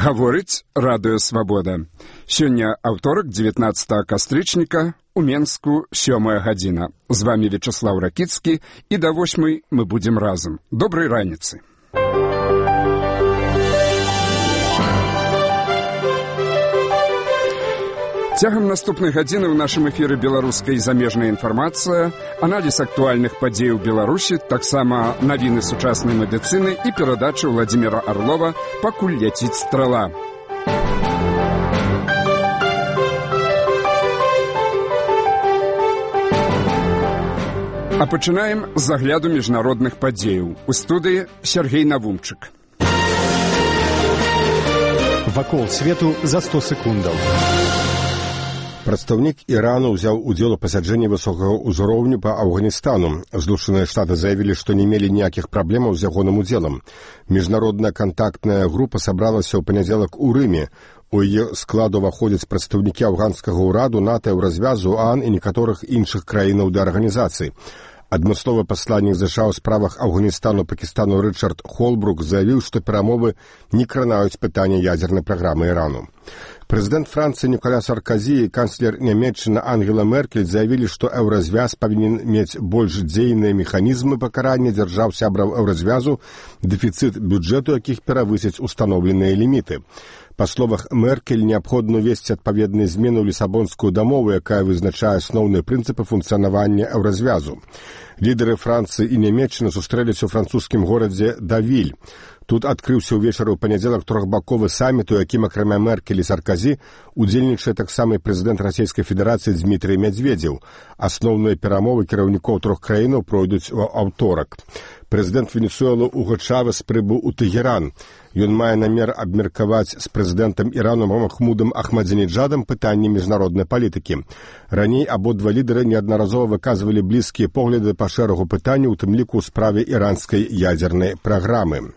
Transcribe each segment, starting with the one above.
Гаворыць радыё «Свабода». Сёння аўторак, 19 кастрычніка, у Менску 7 гадзіна. З вами Вячеслав Ракіцкі, і да 8 мы будзем разам. Добрай раніцы. Цягам наступнай гадзіны ў нашым эфіры беларуская і замежная інфармацыя, аналіз актуальных падзей у Беларусі, таксама навіны сучаснай медыцыны і перадача Владимира Орлова «Пакуль ляціць страла». А пачынаем з агляду міжнародных падзеяў. У студыі Сергей Навумчык. Вакол свету за 100 секундаў. Прадстаўнік Ірану ўзяў удзел у пасяджэнні высокага ўзроўню па Афганістану. Злучаныя Штаты заявілі, што не мелі ніякіх праблемаў з ягоным удзелам. Міжнародная кантактная група сабралася ў панядзелак у Рыме. У яе складу ўваходзяць прадстаўнікі афганскага ўраду, НАТО, Еўразвязу, ОАН і некаторых іншых краінаў ды арганізацый. Адмысловы пасланнік США ў справах Афганістану, Пакістану Рычард Холбрук заявіў, што перамовы не кранаюць пытання ядзернай праграмы Ірану. Прэзідэнт Францыі Ніколя Саркозі і канцлер Нямецчыны Ангела Меркель заявілі, што Еўразвяз павінен мець больш дзейныя механізмы пакарання дзяржаў сябраў Еўразвязу, дэфіцыт бюджэту якіх перавысіць устаноўленыя ліміты. Па словах Меркель, неабходна ўвесці адпаведныя змены ў Лісабонскую дамову, якая вызначае асноўныя прынцыпы функцыянавання Еўразвязу. Лідары Францыі і Нямецчыны сустрэліся ў французскім горадзе Давіль. Тут адкрыўся ўвечары ў панядзелак трохбаковы саміт, у якім акрамя Меркель і Саркозі удзельнічае таксама і прэзідэнт Расійскай Федэрацыі Дмітрый Медведзеў. Асноўныя перамовы кіраўнікоў трох краінаў пройдуць у аўторак. Прэзідэнт Венесуэлы Уго Чавес прыбыў у Тэгеран. Ён мае намер абмеркаваць з прэзідэнтам Ірану Махмудам Ахмадзінеджадам пытанні міжнароднай палітыкі. Раней абодва лідары неаднаразова выказвалі блізкія погляды па шэрагу пытанняў, у тым ліку ў справе іранскай ядзернай праграмы.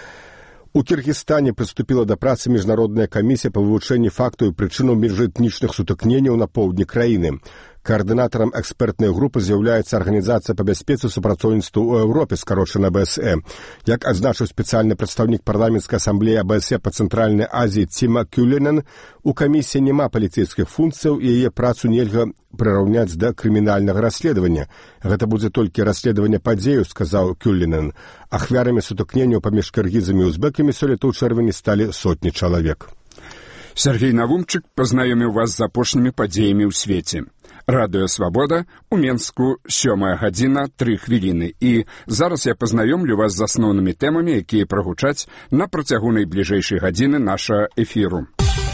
У Кіргізстане прыступіла да працы міжнародная камісія па вывучэнні фактаў і прычынаў міжэтнічных сутыкненняў на поўдні краіны. Каардынатарам экспертнай групы з'яўляецца Арганізацыя па бяспецы і супрацоўніцтву ў Еўропе, скарочана АБСЕ. Як адзначыў спецыяльны прадстаўнік парламенцкай асамблеі АБСЕ па Цэнтральнай Азіі Тіма Кюленен, у камісіі няма паліцэйскіх функцыяў і яе працу нельга прыраўняць да крымінальнага расследавання. Гэта будзе толькі расследаванне падзею, сказаў Кюленен. Ахвярамі сутыкненняў паміж кіргізамі і узбекамі сёлета ў чэрвені сталі сотні чалавек. Сергей Навумчык пазнаёміў вас з апошнімі падзеямі ў свеце. Радыё «Свабода», у Менску 7 гадзіна, 3 хвіліны. І зараз я пазнаёмлю вас з асноўнымі тэмамі, якія прагучаць на працягу найбліжэйшай гадзіны нашага эфіру.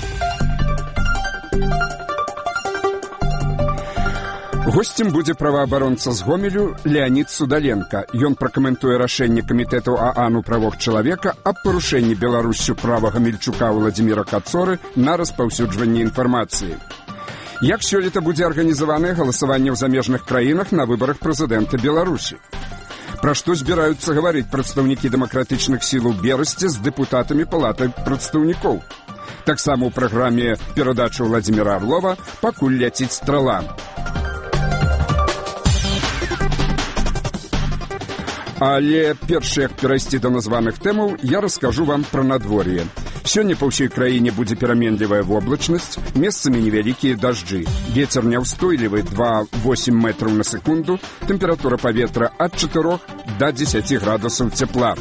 Госцем будзе праваабаронца з Гомелю Леонід Судаленко. Ён пракаментуе рашэнне камітэту ААН у правах чалавека аб парушэнні Беларуссю права Гамельчука Владимира Кацоры на распаўсюджванне інфармацыі. Як сёлета будзе арганізаванае галасаванне ў замежных краінах на выбарах прэзідэнта Беларусі? Пра што збіраюцца гаварыць прадстаўнікі дэмакратычных сілаў Берасці з дэпутатамі палаты прадстаўнікоў? Таксама ў праграме перадача Владимира Орлова «Пакуль ляціць страла». Але перш як перайсці да названых тэмаў, я раскажу вам пра надвор'е. Сёння па ўсёй краіне будзе пераменлівая воблачнасць, месцамі невялікія дажджы. Вецер няўстойлівы 2,8 метраў на секунду, тэмпература паветра ад 4 да 10 градусаў цяпла.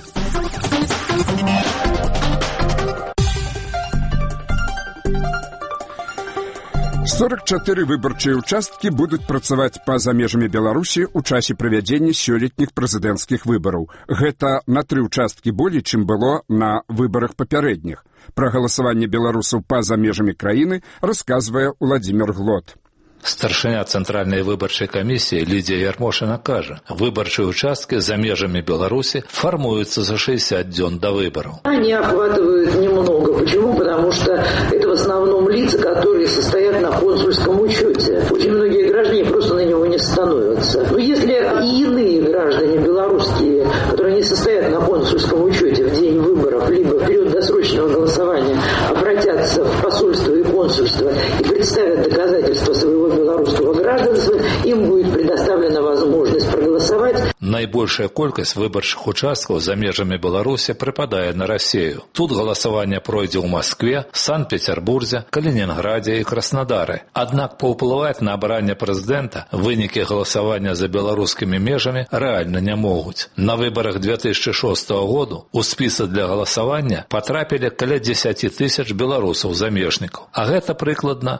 «44 выбарчыя ўчасткі будуць працаваць па-за межамі Беларусі ў часе правядзення сёлетніх прэзідэнцкіх выбараў. Гэта на 3 ўчасткі болей, чым было на выбарах папярэдніх. Пра галасаванне беларусаў па-за межамі краіны расказвае Владимир Глот. Старшыня Цэнтральнай выбарчай камісіі Лідія Ярмошына кажа, выбарчыя участкі за межамі Беларусі формуются за 60 дзён до выборов. Они охватывают немного. Почему? Потому что это в основном лица, которые состоят на консульском учете. Очень многие граждане просто на него не становятся. Но если и иные граждане белорусские, которые не состоят на консульском учете в день выборов, либо в период досрочного голосования, обратятся в посольство и консульство и представят доказательства своего белорусского гражданства, им будет предоставлена возможность проголосовать. На Найбольшая колькасць выбарчых участкаў за межамі Беларусі прыпадае на Расію. Тут галасаванне пройдзе ў Маскве, Санкт-Петербурзе, Калінінградзе і Краснадары. Аднак паўплываць на абранне прэзідэнта вынікі галасавання за беларускімі межамі рэальна не могуць. На выбарах 2006 году у спісы для галасавання патрапілі каля 10 тысяч беларусаў-замежнікаў, а гэта прыкладна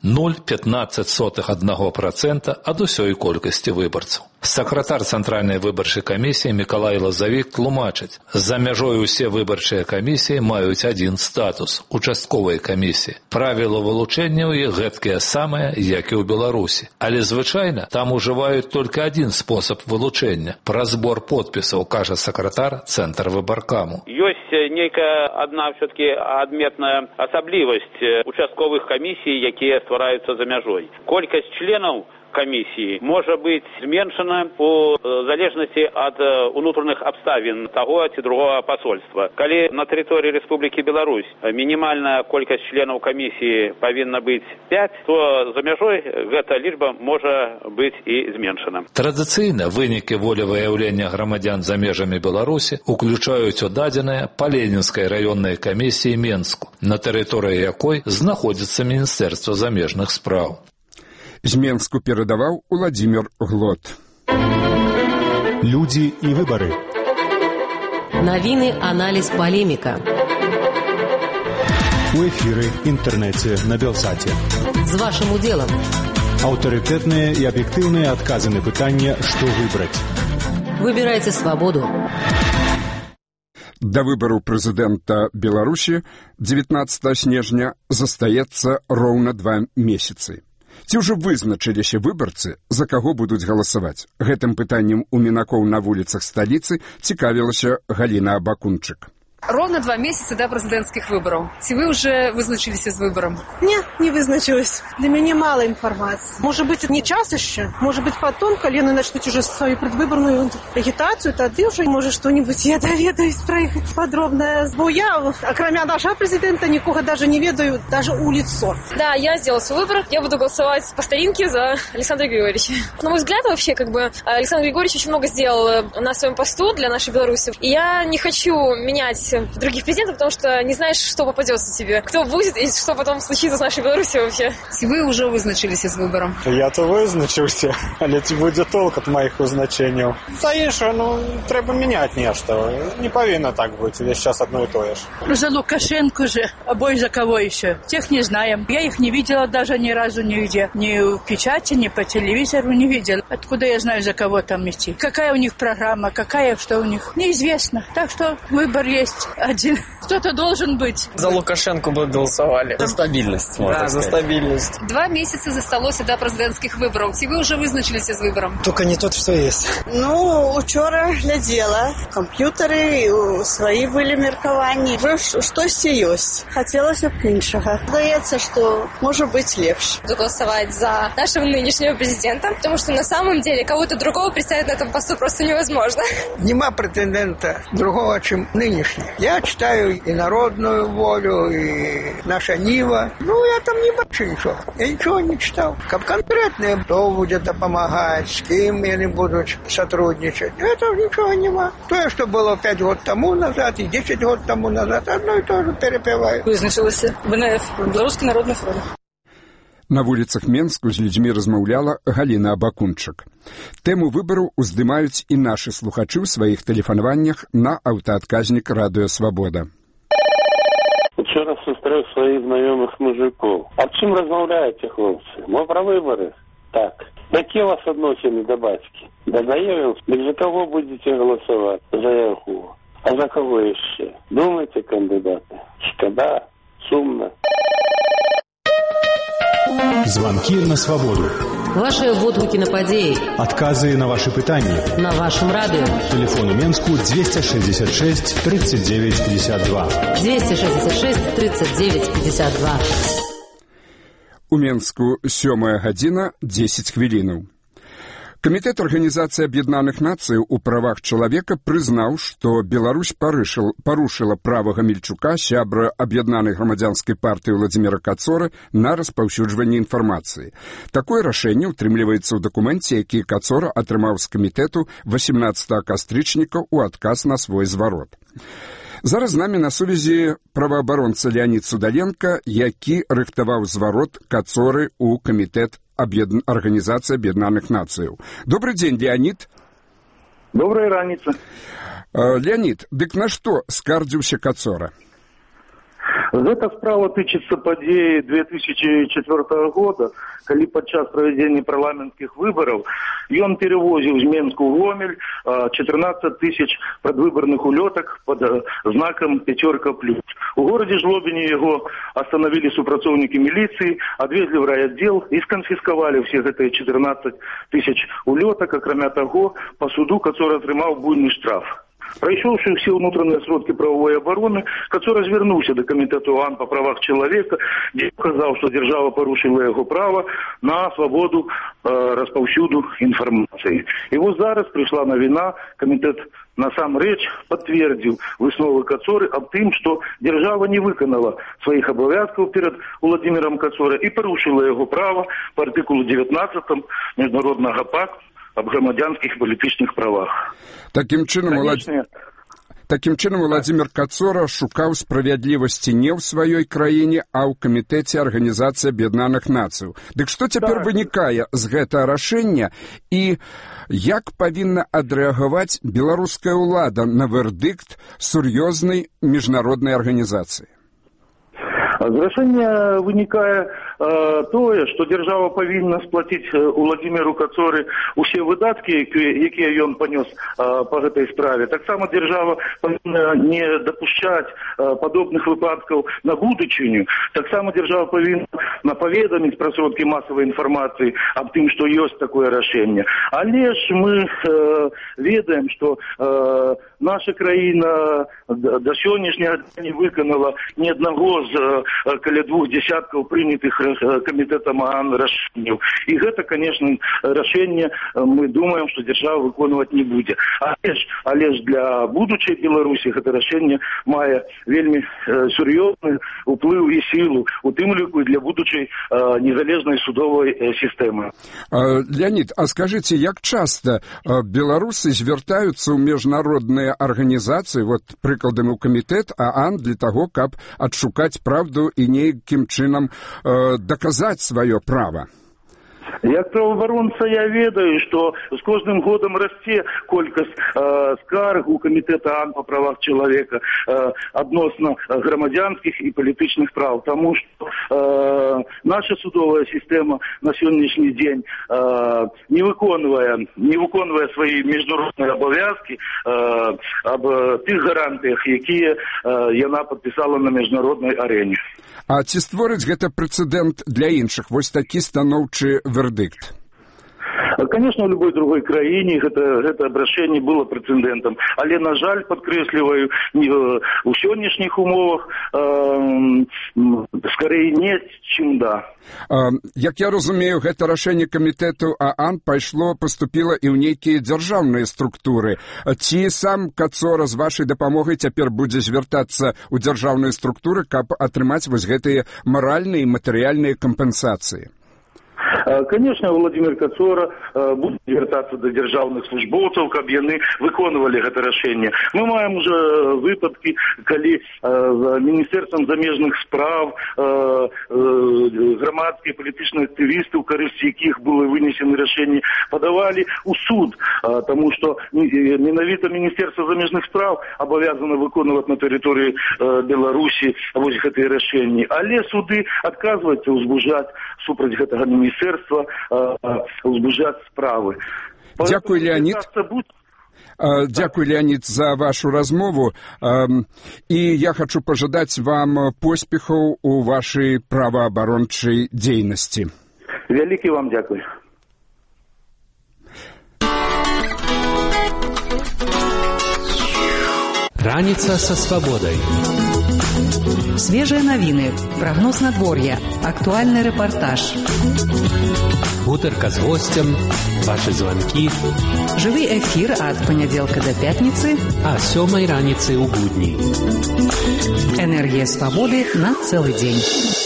0,15% ад усёй колькасці выбарцаў. Сакратар Цэнтральнай выбарчай камісіі Мікалай Лазавік тлумачыць, за мяжой усе выбарчыя камісіі маюць адзін статус – участковай камісіі. Правілы вылучэння ў іх гэткія самыя, як і ў Беларусі. Але звычайна там ужываюць толькі адзін спосаб вылучэння – праз збор подпісаў, кажа сакратар Цэнтрвыбаркаму. Ёсць нейкая адна все-таки адметная асаблівасць участковых камісій, якія ствараюцца за мяжой. Колькасць членаў комиссии может быть зменшена по залежности от внутренних обставин того ці другого посольства. Коли на территории Республики Беларусь минимальная колькость членов комиссии повинна быть 5, то за мяжой эта лічба может быть и зменшена. Традыцыйна вынікі волевыяўлення грамадзян за межамі Беларусі уключаюць у дадзеныя па Ленінскай раённай камісіі Менску, на тэрыторыі якой знаходзіцца Міністэрства замежных спраў. З Менску перадаваў Уладзімір Глот. Людзі і выбары. Навіны, аналіз, палеміка. У эфіры, інтэрнэце, на Белсаце. З вашым удзелам. Аўтарытэтныя і аб'ектыўныя адказы на пытанне, што выбраць. Выбірайце свабоду. Да выбару прэзідэнта Беларусі 19 снежня застаецца роўна 2 месяцы. Ці ўжо вызначыліся выбарцы, за каго будуць галасаваць? Гэтым пытаннем у мінакоў на вуліцах сталіцы цікавілася Галіна Абакунчык. Ровно 2 месяца до президентских выборов. Ці вы уже вызначились с выбором? Нет, не вызначилась. Для меня мало информации. Может быть, не час еще. Может быть, потом, когда они начнут уже свою предвыборную агитацию, тогда уже, может, что-нибудь я доведаюсь про их подробно. Бо я, кроме нашего президента, никого даже не ведаю, даже улицу. Да, я сделала свой выбор. Я буду голосовать по старинке за Александра Григорьевича. На мой взгляд, вообще, Александр Григорьевич очень много сделал на своем посту для нашей Беларуси. И я не хочу менять других президентов, потому что не знаешь, что попадется тебе, кто будет и что потом случится с нашей Беларусью вообще. Вы уже вызначились с выбором? Я-то визначився, але ці буде толк від моїх визначень. За інше, треба міняти нечто. Не повинно так бути, весь час одно и то же. За Лукашенко же, обои за кого еще? Тех не знаем. Я их не видела даже ни разу нигде. Ни в печати, ни по телевизору не видела. Откуда я знаю, за кого там идти? Какая у них программа, какая, что у них? Неизвестно. Так что выбор есть один. Кто-то должен быть. За Лукашенко бы голосовали. За стабильность, можно сказать. За стабильность. 2 месяца засталось до президентских выборов. Ці ви вже визначилися з вибором? Только не тот, что есть. Вчора глядела. Комп'ютери, свої були міркування. Вже щось є. Хотілося б іншого. Здається, що може бути легше. Буду голосовать за нашего нынешнего президента, потому что на самом деле кого-то другого представить на этом посту просто невозможно. Нема претендента другого, чем нынешний. Я читаю и народную волю, и наша Нива. Я там не бачу ничего. Я ничего не читал. Как конкретно, кто будет помогать, с кем они будут сотрудничать. Этого ничего нема. То, что было 5 год тому назад и 10 год тому назад, одно и то же перепеваю. Вызначилася БНФ, Белорусский народный фронт. На вуліцах Менску з людзьмі размаўляла Галіна Абакунчык. Тэму выбару уздымаюць і нашы слухачы ў сваіх тэлефанаваннях на аўтаадказнік «Радыё Свабода». Вчора зустрів своїх знайомих мужиків. А чим розмовляєте, хлопці? Ми про вибори? Так. Які у вас відносини до батьки? Додаєм, за кого будете голосувати? За якого? А за кого ще? Думайте, кандидати? Шкода? Сумно? Звонки на свободу. Ваши водгуки на падеи. Отказы на ваши пытания. На вашем радио. Телефон у Менску 266 39 52. 266 39 52. У Менску 7 гадзіна 10 хвілінаў. Камітэт Арганізацыі Аб'яднаных Нацый у правах чалавека прызнаў, што Беларусь парушыла права Гамельчука, сябра Аб'яднанай грамадзянскай партыі Владзіміра Кацоры, на распаўсюджванне інфармацыі. Такое рашэнне ўтрымліваецца ў дакуменце, які Кацора атрымаў з камітэту 18 кастрычніка ў адказ на свой зварот. Зараз з намі на сувязі праваабаронца Леонид Судаленко, які рыхтаваў зварот Кацоры ў камітэт Организации Объединенных Наций. Добрый день, Леонид. Добрая раніца. Леонид, дык на што скардзіўся Кацора? Гэта справа тычыцца падзеі 2004 года, калі падчас правядзення парламенцкіх выбараў ён перевозіў з Менску ў Гомель 14 тысяч предвыборных улётак под знаком «Пятерка плюс». У горадзе Жлобине яго остановили супрацоўнікі міліцыі, адвезлі в райотдел і сканфісковали все гэтыя 14 тысяч улётак, акрамя таго, по суду Кацора атрымаў буйны штраф. Прайшоўшы ўсе ўнутраныя сродкі правовой обороны, Кацора звярнуўся да камітэту ОАН па правах чалавека, дзе казаў, што дзяржава парушыла яго права на свабоду распаўсюду інфармацыі. І вось зараз прыйшла навіна, камітэт насамрэч пацвердзіў высновы Кацоры аб тым, што дзяржава не выканала сваіх абавязкаў перад Владзімірам Кацорай і парушыла яго права па артыкулу 19 міжнароднага пакту об громадянских и палітычных правах. Таким чынам, Владзімір Кацора шукаў справядлівасці не ў сваёй краіне, а ў камітэце Арганізацыі Аб'яднаных Нацый. Дык што цяпер вынікае з гэтага рашэння і як павінна адрэагаваць беларуская ўлада на вердикт сур'ёзнай міжнароднай арганізацыі? З рашэння вынікае тое, што дзяржава павінна сплаціць Владзіміру Кацоры усе выдаткі, якія ён панёс па гэтай справе. Таксама дзяржава павінна не дапушчаць падобных выпадкаў на будучыню. Таксама дзяржава павінна паведаміць пра сродкі масавай інфармацыі аб тым, што ёсць такое рашэнне. Але ж мы ведаем, што наша краіна да сённяшняга дня не выканала ні аднаго з каля 2 десяткаў прынятых камітэтам ОАН рашэнняў. І гэта, конечно, рашэнне, мы думаем, што дзяржава выконваць не будзе. Але ж для будучай Беларусі гэта рашэнне мае вельмі сур'ёзны ўплыў і сілу, у тым ліку і для будучай незалежнай судовай сістэмы. Леонид, а скажите, як часто беларусы звяртаюцца ў міжнародныя арганізацыі, вот прыкладам у камітэт ОАН для таго, каб адшукаць правду і нейкім чынам доказаць сваё права? Як праваабаронца я ведаю, што з кожным годам расце колькасць скарг у камітэта ОАН па правах чалавека адносна грамадзянскіх і палітычных праў, таму што наша судовая сістэма на сённяшні дзень не выконвае свае міжнародныя абавязкі аб тых гарантыях, якія яна падпісала на міжнароднай арэне. А ці створыць гэта прэцэдэнт для іншых? Вось такі станоўчы вердикт. Конечно, в любой другой краіне гэта рашэнне было прэцэдэнтам, але, на жаль, падкрэсліваю, у сённяшніх умовах скорей не, чым да. Як я разумею, гэта рашэнне камітэту ОАН поступіла і ў нейкія дзяржаўныя структуры. Ці сам Кацора з вашай дапамогай цяпер будзе звяртацца ў дзяржаўныя структуры, каб атрымаць вось гэтыя маральныя і матэрыяльныя кампенсацыі? Конечно, Владзімір Кацора будзе звяртацца да дзяржаўных службоўцаў, каб яны выконвалі гэта рашэнне. Мы маем уже выпадкі, калі Міністэрствам замежных спраў грамадскія палітычныя актывісты, у карысці якіх было вынесены рашэнні, падавалі ў суд, таму што менавіта Міністэрства замежных спраў абавязана выконваць на тэрыторыі Беларусі вось гэтыя рашэнні. Але суды адказваюцца ўзбужаць супраць гэтага міністэрства узбужаць справы. Дзякуй, Леонид. Дзякуй, Леонид, за вашу размову. І я хочу пожадаць вам поспехаў у вашай праваабарончай дзейнасці. Вялікі вам дзякуй. Раніца са свабодай. Свежие новины, прогноз надворья, актуальный репортаж. Гутарка с гостем, ваши звонки. Живый эфир от понеделка до пятницы. А 7 раницы у будней. Энергия свободы на целый день.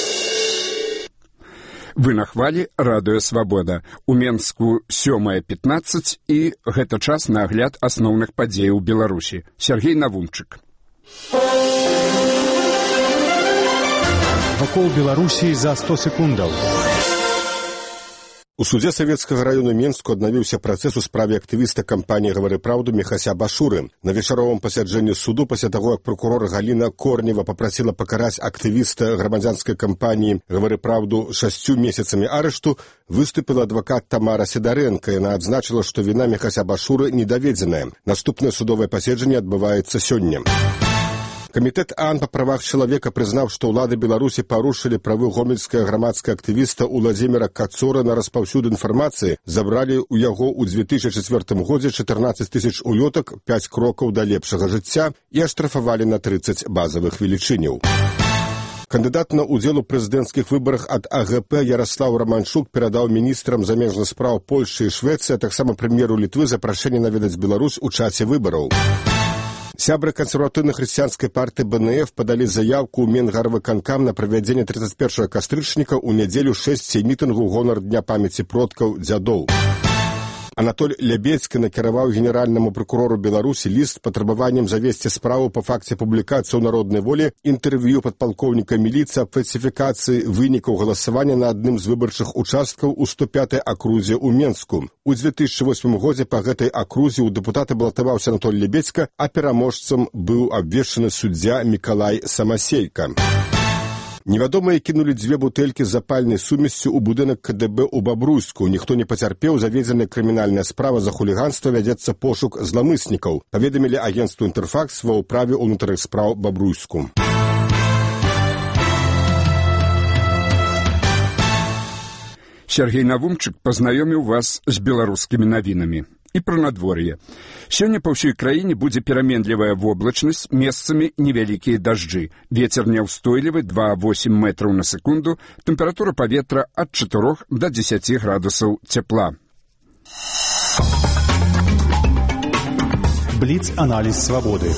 Вы на хвалі радыё Свабода. У Менску 7:15 і гэта час на агляд асноўных падзеяў Беларусі. Сергей Навумчык. Вакол Беларусі за 100 секундаў. У судзе Савецкага району Менску аднавіўся працэс у справе актывіста кампаніі «Гавары праўду» Міхася Башуры. На вечаровым пасяджэнні суду пасля таго, як прокурор Галіна Корнева папрасіла пакараць актывіста грамадзянскай кампаніі «Гавары праўду» 6 месяцамі арышту, выступіла адвакат Тамара Сідарэнка. Яна адзначыла, што віна Міхася Башуры недаведзеная. Наступнае судовае паседжанне адбываецца сёння. Камітэт ААН па правах чалавека прызнаў, што ўлады Беларусі парушылі правы гомельскага грамадскага актывіста Уладзіміра Кацора на распаўсюд інфармацыі, забралі ў яго ў 2004 годзе 14 000 улётак, 5 крокаў да лепшага жыцця і аштрафавалі на 30 базавых велічыняў. Кандыдат на ўдзел у прэзідэнцкіх выбарах ад АГП Яраслаў Раманчук перадаў міністрам замежных спраў Польшы і Швецыі, а таксама прэм'еру Літвы запрашэнне наведаць Беларусь у часе выбараў. Сябры кансерватыўна-хрысціянскай партыі БНФ падалі заявку ў Менгарвыканкам на правядзенне 31 кастрычніка ў нядзелю 6 мітынгу ў гонар Дня памяці продкаў дзядоў. Анатоль Лябедзькі накіраваў генеральнаму прокурору Беларусі ліст патрабаваннем завесці справу па факце публікацыі ў «Народнай волі» інтэрв'ю падпалкоўніка міліцыі аб фальсіфікацыі вынікаў галасавання на адным з выбарчых участкаў у 105-й акрузе ў Менску. У 2008 годзе па гэтай акрузе ў дэпутаты балатаваўся Анатоль Лябедзька, а пераможцам быў абвешчаны суддзя Мікалай Самасейка. Невядомыя кінулі 2 бутэлькі з запальнай сумессю ў будынак КДБ ў Бабруйску. Ніхто не пацярпеў, заведзеная крымінальная справа за хуліганства, вядзецца пошук зламыснікаў. Паведамілі агенцтву «Інтэрфакс» ва ўправе ўнутраных спраў Бабруйску. Сергей Навумчык пазнаёміў вас з беларускімі навінамі. І пра надвор'е. Сёння па ўсёй краіне будзе пераменлівая воблачнасць, месцамі невялікія дажджы. Вецер няўстойлівы 2,8 метраў на секунду, тэмпература паветра ад 4 до 10 градусаў цяпла. Бліц-аналіз свабоды.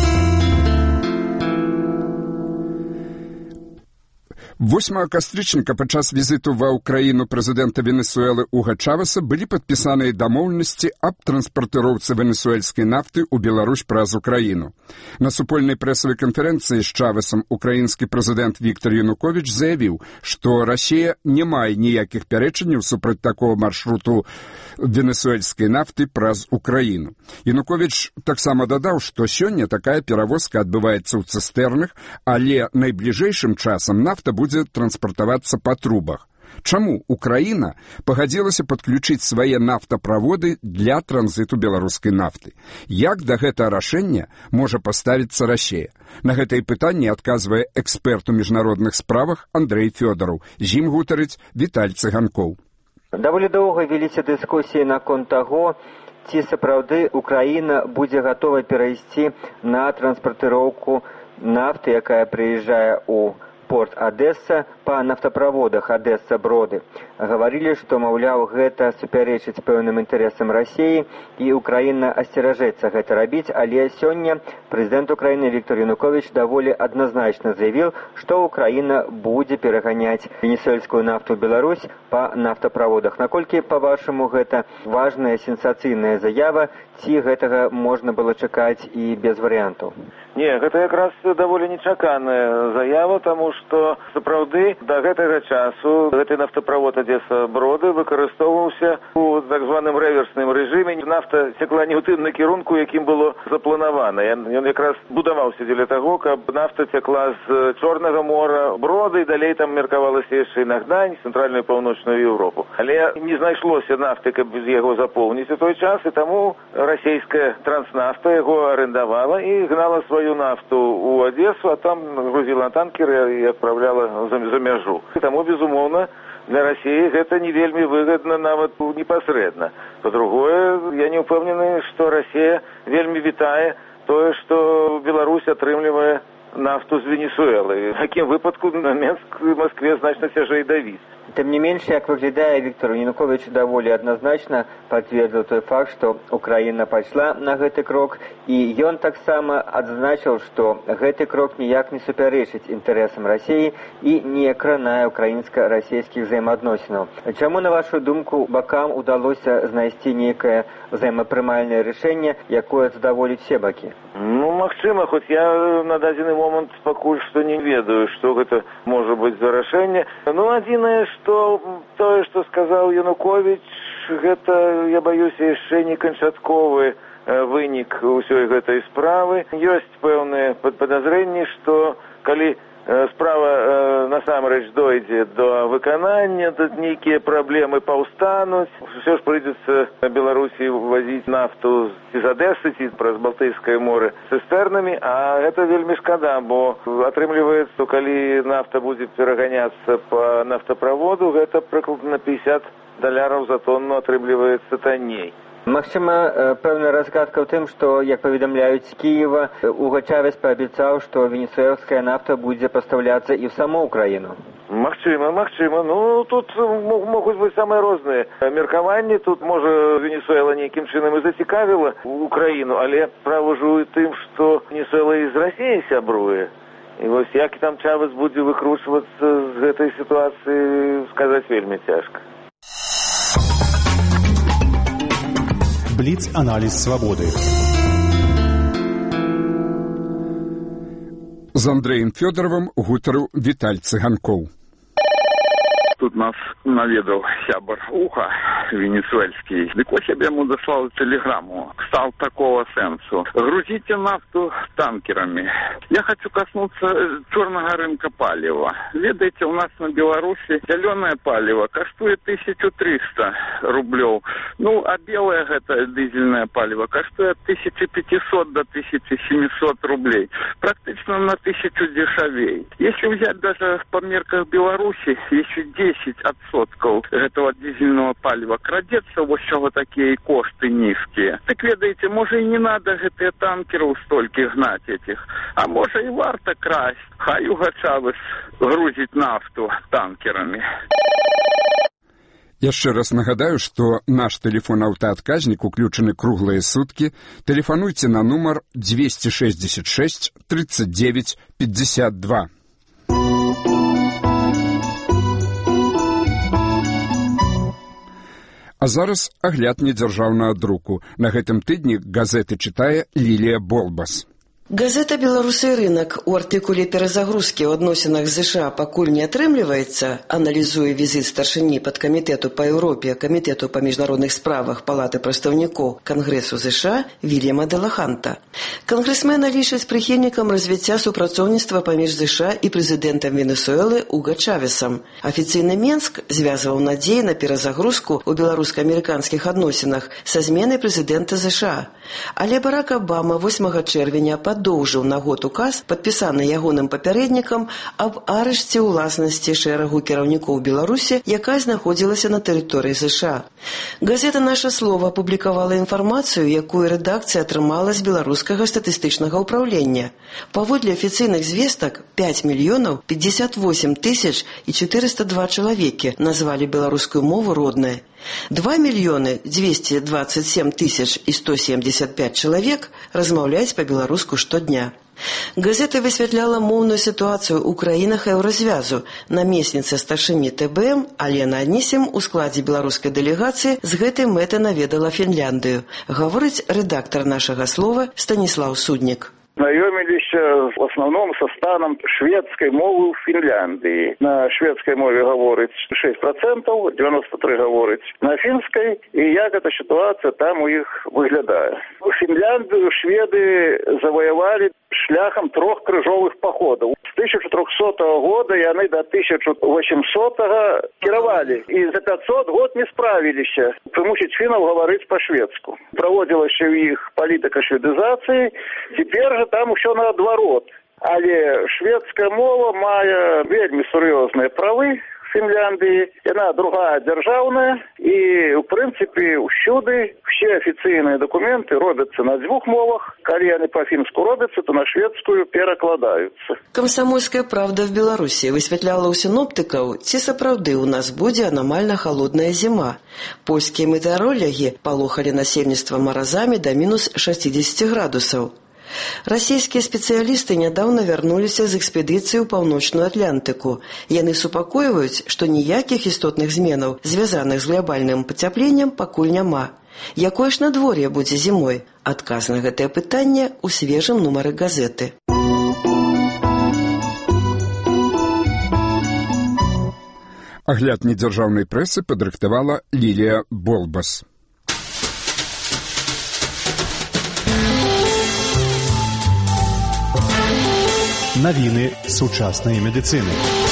8 кастрычніка падчас візіту ва ўкраіну прэзідэнта Венесуэлы Уга Чавеса былі падпісаныя дамоўленасці аб транспартыроўцы венесуэльскай нафты ў Беларусь праз Украіну. На супольнай прэсавай канферэнцыі з Чавесам украінскі прэзідэнт Віктор Януковіч заявіў, што Расія не мае ніякіх пярэчанняў супраць такого маршруту венесуэльскай нафты праз Украіну. Януковіч таксама дадаў, што сёння такая перавозка адбываецца ў цыстэрнах, але найбліжэйшым часам нафта будзе транспартавацца па трубах. Чаму Украіна пагадзілася падключыць свае нафтаправоды для транзіту беларускай нафты? Як да гэтага рашэння можа паставіцца Расія? На гэтае пытанне адказвае эксперт у міжнародных справах Андрэй Фёдараў. З ім гутарыць Віталь Цыганкоў. Даволі доўга веліся дыскусіі наконт таго, ці сапраўды Украіна будзе гатова перайсці на транспартыроўку нафты, якая прыязджае ў порт Одесса па нафтаправодах Одесса-Броды. Гаварілі, што, маўляў, гэта супярэчыць пэўным інтарэсам Расіі і Украіна асцеражэцца гэта рабіць, але сёння прэзідэнт Украіны Віктор Януковіч даволі адназначна заявіў, што Украіна будзе пераганяць венесуэльскую нафту ў Беларусь па нафтаправодах. Наколькі, па-вашаму, гэта важная сенсацыйная заява, ці гэтага можна было чакаць і без варыянтаў? Не, гэта якраз даволі нечаканая заява, таму што сапраўды да гэтага часу гэты нафтаправод Одесса-Броды выкарыстоўваўся у так званым рэверсным рэжыме. Нафта цякла не ў тым накірунку, якім было запланавана. Ён якраз будаваўся дзеля таго, каб нафта цякла з Чорнага мора Броды і далей там меркавалася яшчэ і на Гдань, цэнтральную і паўночную Еўропу. Але не знайшлося нафты, каб яго запоўніць у той час, і таму расійская транснафта яго арендавала і гнала сваю нафту ў Одессу, а там грузіла на танкеры і адпраўляла за мяжу. Таму, безумоўна, для России гэта не вельмі выгодна нават непасрэдна. Па-другое, я не ўпэўнены, што Россия вельмі вітае тое, што Беларусь атрымлівае нафту з Венесуэлы. В такім выпадку на Москве значна цяжэй давіць. Тым не менш, як выглядае, Віктор Янукович даволі адназначна пацвердзіў той факт, што Украіна пайшла на гэты крок, і ён таксама адзначыў, што гэты крок ніяк не супярэчыць інтарэсам Расіі і не кранае украінска-расійскіх взаемаадносінаў. Чаму, на вашу думку, бакам удалося знайсці нейкае взаемапрымальнае рашэнне, якое задаволіць все бакі? Ну, магчыма, хоць я на дадзены момант пакуль што не ведаю, што гэта можа быць за рашэнне. Ну, адзінае, што тое, што сказаў Янукович, гэта, я баюся, яшчэ не канчатковы вынік усёй гэтай справы. Ёсць пэўныя падазрэнні, што калі справа насамрэч дойдзе до выканання, тут нейкія праблемы паўстануць. Усё ж прыйдзецца Беларусі возіць нафту ці з Адэсы, ці праз Балтыйскае море цыстэрнамі, а гэта вельмі шкада, бо атрымліваецца, калі нафта будзе пераганяцца па нафтаправоду, гэта прыкладна $50 за тонну атрымліваецца танней. Магчыма, пэўная разгадка ў тым, што, як паведамляюць з Кіева, Уго Чавес паабяцаў, што венесуэльская нафта будзе пастаўляцца і ў саму Украіну. Магчыма. Ну, тут могуць быць самыя розныя меркаванні. Тут, можа, Венесуэла нейкім чынам і зацікавіла Украіну, але справа ж у тым, што Венесуэла і з Расіяй сябруе. І вось як там Чавес будзе выкручвацца з гэтай сітуацыі, сказаць вельмі цяжка. Бліц-аналіз свабоды. З Андрэем Фёдоровым гутарыў Віталь Цыганкоў. Тут нас наведал сябар Уха венесуэльский. Дык вось я ему дослал телеграмму. Стал такого сенсу. Грузите нафту танкерами. Я хочу коснуться черного рынка палива. Ведаете, у нас на Беларуси зеленое палево коштует 1300 рублев. Ну, а белое это дизельное палево коштует 1500 до 1700 рублей. Практически на 1000 дешевей. Если взять даже по мерках Беларуси, если 10% этого дизельного палива крадется, вот чего такие кошты низкие. Так ведаете, может и не надо гэтые танкеров столько гнать этих, а может и варто красть. Хай Уго Чавес грузить нафту танкерами. Яшчэ раз нагадаю, што наш тэлефон аўтаадказнік уключаны круглыя суткі. Тэлефануйце на нумар 266 39 52. А зараз агляд недзяржаўнага друку. На гэтым тыдні газеты чытае Лілія Болбас. Газета «Беларусі рынок» у артыкуле перазагрузкі ў адносінах з ЗША пакуль не атрымліваецца, аналізуе візіт старшыні падкамітэту па Еўропе Камітэту па міжнародных справах Палаты прадстаўнікоў Кангрэсу ЗША Вільяма Дэлаханта. Кангрэсмена лічыць прыхільнікам развіцця супрацоўніцтва паміж ЗША і прэзідэнтам Венесуэлы Уго Чавесам. Афіцыйны Менск звязваў надзеі на перазагрузку ў беларуска-амерыканскіх адносінах са зменай прэзідэнта ЗША. Але Барак Абама 8 чэрвеня падоўжыў на год указ, падпісаны ягоным папярэднікам, аб арышце ўласнасці шэрагу кіраўнікоў Беларусі, якая знаходзілася на тэрыторыі ЗША. Газета «Наша слова» апублікавала інфармацыю, якую рэдакцыя атрымала з беларускага статыстычнага ўпраўлення. Паводле афіцыйных звестак, 5 мільёнаў 58 тысяч і 402 чалавекі назвалі беларускую мову роднай. 2 мільёны 227 тысяч і 175 чалавек размаўляюць па-беларуску штодня. Газета высвятляла моўную сітуацыю ў краінах еўразвязу. Намесніца старшыні ТБМ Алена Анісім у складзе беларускай дэлегацыі з гэтай мэтай наведала Фінляндыю, гаворыць рэдактар «Нашага слова» Станіслаў Суднік. Знайомились в основном со станом шведской мовы в Финляндии. На шведской мове говорить 6%, 93% говорить на финской, и як эта ситуация там у них выглядает. Финляндию шведы завоевали шляхом 3 крыжовых походов. С 1300 года и они до 1800 кировали. И за 500 год не справились примусить финнов говорить по-шведску. Проводилась у них политика шведизации. Теперь же там еще наоборот. Але шведская мова мае вельмі сур'ёзныя правы. Фінляндії, яна другая дзяржаўная, і, ў прынцыпе, ўсюды все афіцыйныя дакументы робяцца на дзвюх мовах, калі яны па-фінску робяцца, то на шведскую перакладаюцца. «Комсомольская правда» в Беларусі высвятляла ў синоптыкаў, ці сапраўды ў нас будзе анамальна холодная зіма. Польскія метэаролагі палохалі насельніцтва маразамі да мінус 60 градусаў. Расійскія спецыялісты нядаўна вярнуліся з экспедыцыі ў паўночную Атлантыку. Яны супакойваюць, што ніякіх істотных зменаў, звязаных з глобальным пацяпленнем, пакуль няма. Якое ж надвор'е будзе зімой? Адказ на гэтае пытанне ў свежым нумары газеты. Агляд недзяржаўнай прэсы падрыхтавала Лілія Болбас. Навіны сучаснай медыцыны.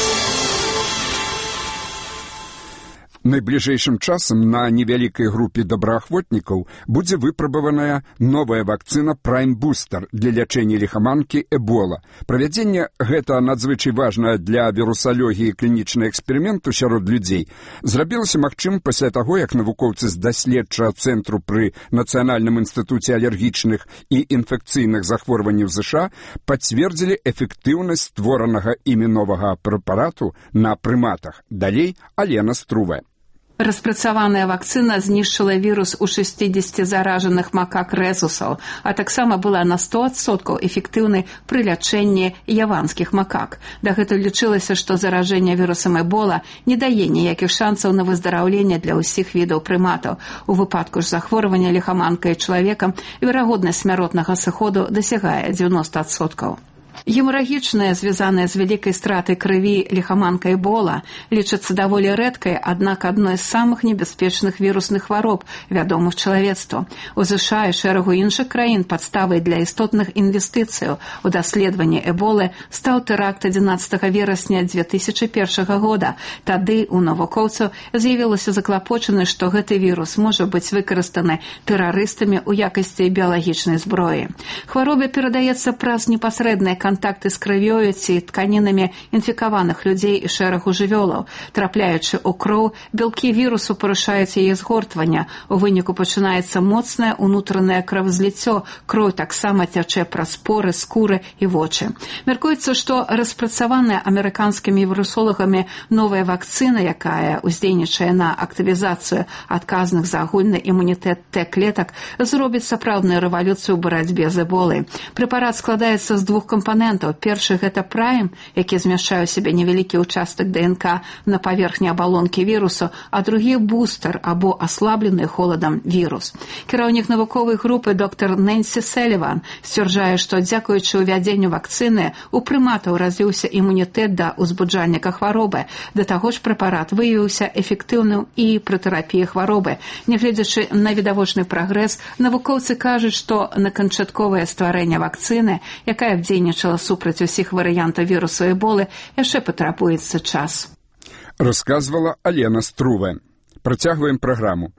Найбліжэйшым часам на невялікай групе добраахвотнікаў будзе выпрабаваная новая вакцына Prime Booster для лячэння ліхаманкі Эбола. Правядзенне гэта надзвычай важнае для вірусалогіі клінічны эксперымент сярод людзей зрабілася магчым пасля таго, як навукоўцы з даследчага цэнтру пры Нацыянальным інстытуце алергічных і інфекцыйных захворванняў ЗША пацвердзілі эфектыўнасць створанага імі новага прэпарату на прыматах. Далей Алена Струве. Распрацаваная вакцына знішчыла вірус у 60 заражаных макак рэзусаў, а таксама была на 100% эфектыўнай пры лячэнні яванскіх макак. Дагэтуль лічылася, што заражэнне вірусам Эбола не дае ніякіх шансаў на выздараўленне для ўсіх відаў прыматаў. У выпадку ж захворвання ліхаманкай чалавекам верагоднасць смяротнага сыходу дасягае 90%. Гемарагічная, звязаная з вялікай стратай крыві ліхаманка Эбола, лічыцца даволі рэдкай, аднак адной з самых небяспечных вірусных хвароб, вядомых чалавецтву. У ЗША і шэрагу іншых краін падставай для істотных інвестыцыяў у даследаванне Эболы стаў тэракт 11 верасня 2001 года. Тады у навукоўцаў з'явілася заклапочанасць, што гэты вірус можа быць выкарыстаны тэрарыстамі ў якасці біялагічнай зброі. Хвароба перадаецца праз непасрэдныя контакты з крывёю ці тканінамі інфікаваных людзей і шэрагу жывёлаў. Трапляючы ў кроў, бялкі вірусу парушаюць яе згортвання. У выніку пачынаецца моцнае ўнутранае кровазліццё. Кроў таксама цячэ праз поры, скуры і вочы. Мяркуецца, што распрацаваная амерыканскімі вірусолагамі новая вакцына, якая ўздзейнічае на актывізацыю адказных за агульны імунітэт Т-клетак, зробіць сапраўдную рэвалюцыю ў барацьбе з эболай. Прэпарат складаецца з двух кампонентаў. Першы – гэта прайм, які змяшчае ў сябе невялікі ўчастак ДНК на паверхні абалонкі вірусу, а другі – бустер або аслаблены холадам вірус. Кіраўнік навуковай групы доктар Нэнсі Селіван сцвярджае, што дзякуючы ўвядзенню вакцыны у прыматаў развіўся імунітэт да ўзбуджальніка хваробы. Да таго ж прэпарат выявіўся эфектыўным і пры тэрапіі хваробы. Нягледзячы на відавочны прагрэс, навукоўцы кажуць, што на канчатковае стварэнне вакцыны, якая дзейнічала супраць усіх варыянтаў вірусу Эболы, яшчэ патрабуецца час. Расказвала Алена Струве. Працягваем праграму.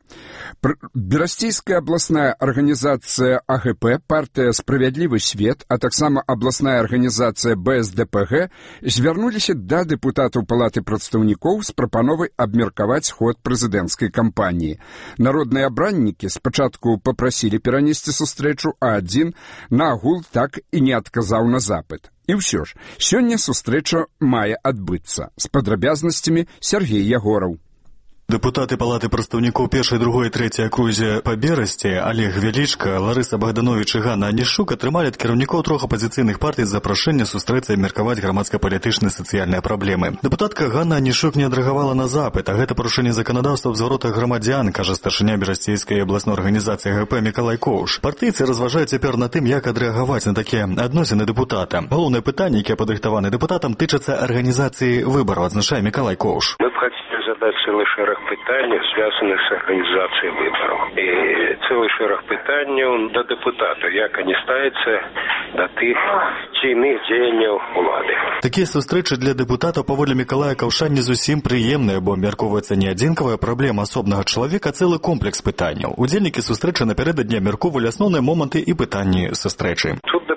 Берасцейская абласная арганізацыя АГП, партыя «Справядлівы свет», а таксама абласная арганізацыя БСДПГ звярнуліся да дэпутатаў Палаты прадстаўнікоў з прапановай абмеркаваць ход прэзідэнцкай кампаніі. Народныя абраннікі спачатку папрасілі перанесці сустрэчу, а адзін наагул так і не адказаў на запыт. І ўсё ж, сёння сустрэча мае адбыцца. З падрабязнасцямі Сергей Ягораў. Дэпутаты Палаты прадстаўнікоў першай, другой і трэцяй акрузе па Берасці Олег Велічка, Ларыса Богданович і Ганна Анішук атрымалі ад кіраўнікоў трох апазіцыйных партый запрашэнне сустрэцца і абмеркаваць грамадска-палітычныя сацыяльныя праблемы. Дэпутатка Ганна Анішук не адрэагавала на запыт, а гэта парушэнне заканадаўства ў зваротах грамадзян, кажа старшыня Берасцейскай абласной арганізацыі АГП Мікалай Коўш. Партыйцы разважаюць цяпер над тым, як адрэагаваць на такія адносіны дэпутата. Галоўнае пытанне, якія падрыхтаваны дэпутатам, тычацца арганізацыі выбараў, адзначае Мікалай Коўш. Задать целый шерах питаний, связанных с организацией выборов. И целый шерах питаний до депутата, як они ставятся до тых ці иных дзеянняў улады. Такія сустрэчы для дэпутатаў паводле Мікалая Каўша не зусім прыемныя, бо абмяркоўваецца не адзінкавая праблема асобнага чалавека, а цэлы комплекс пытанняў. Удзельнікі сустрэчы напярэдадні абмяркоўвалі асноўныя моманты і пытанні сустрэчы. Тут депутат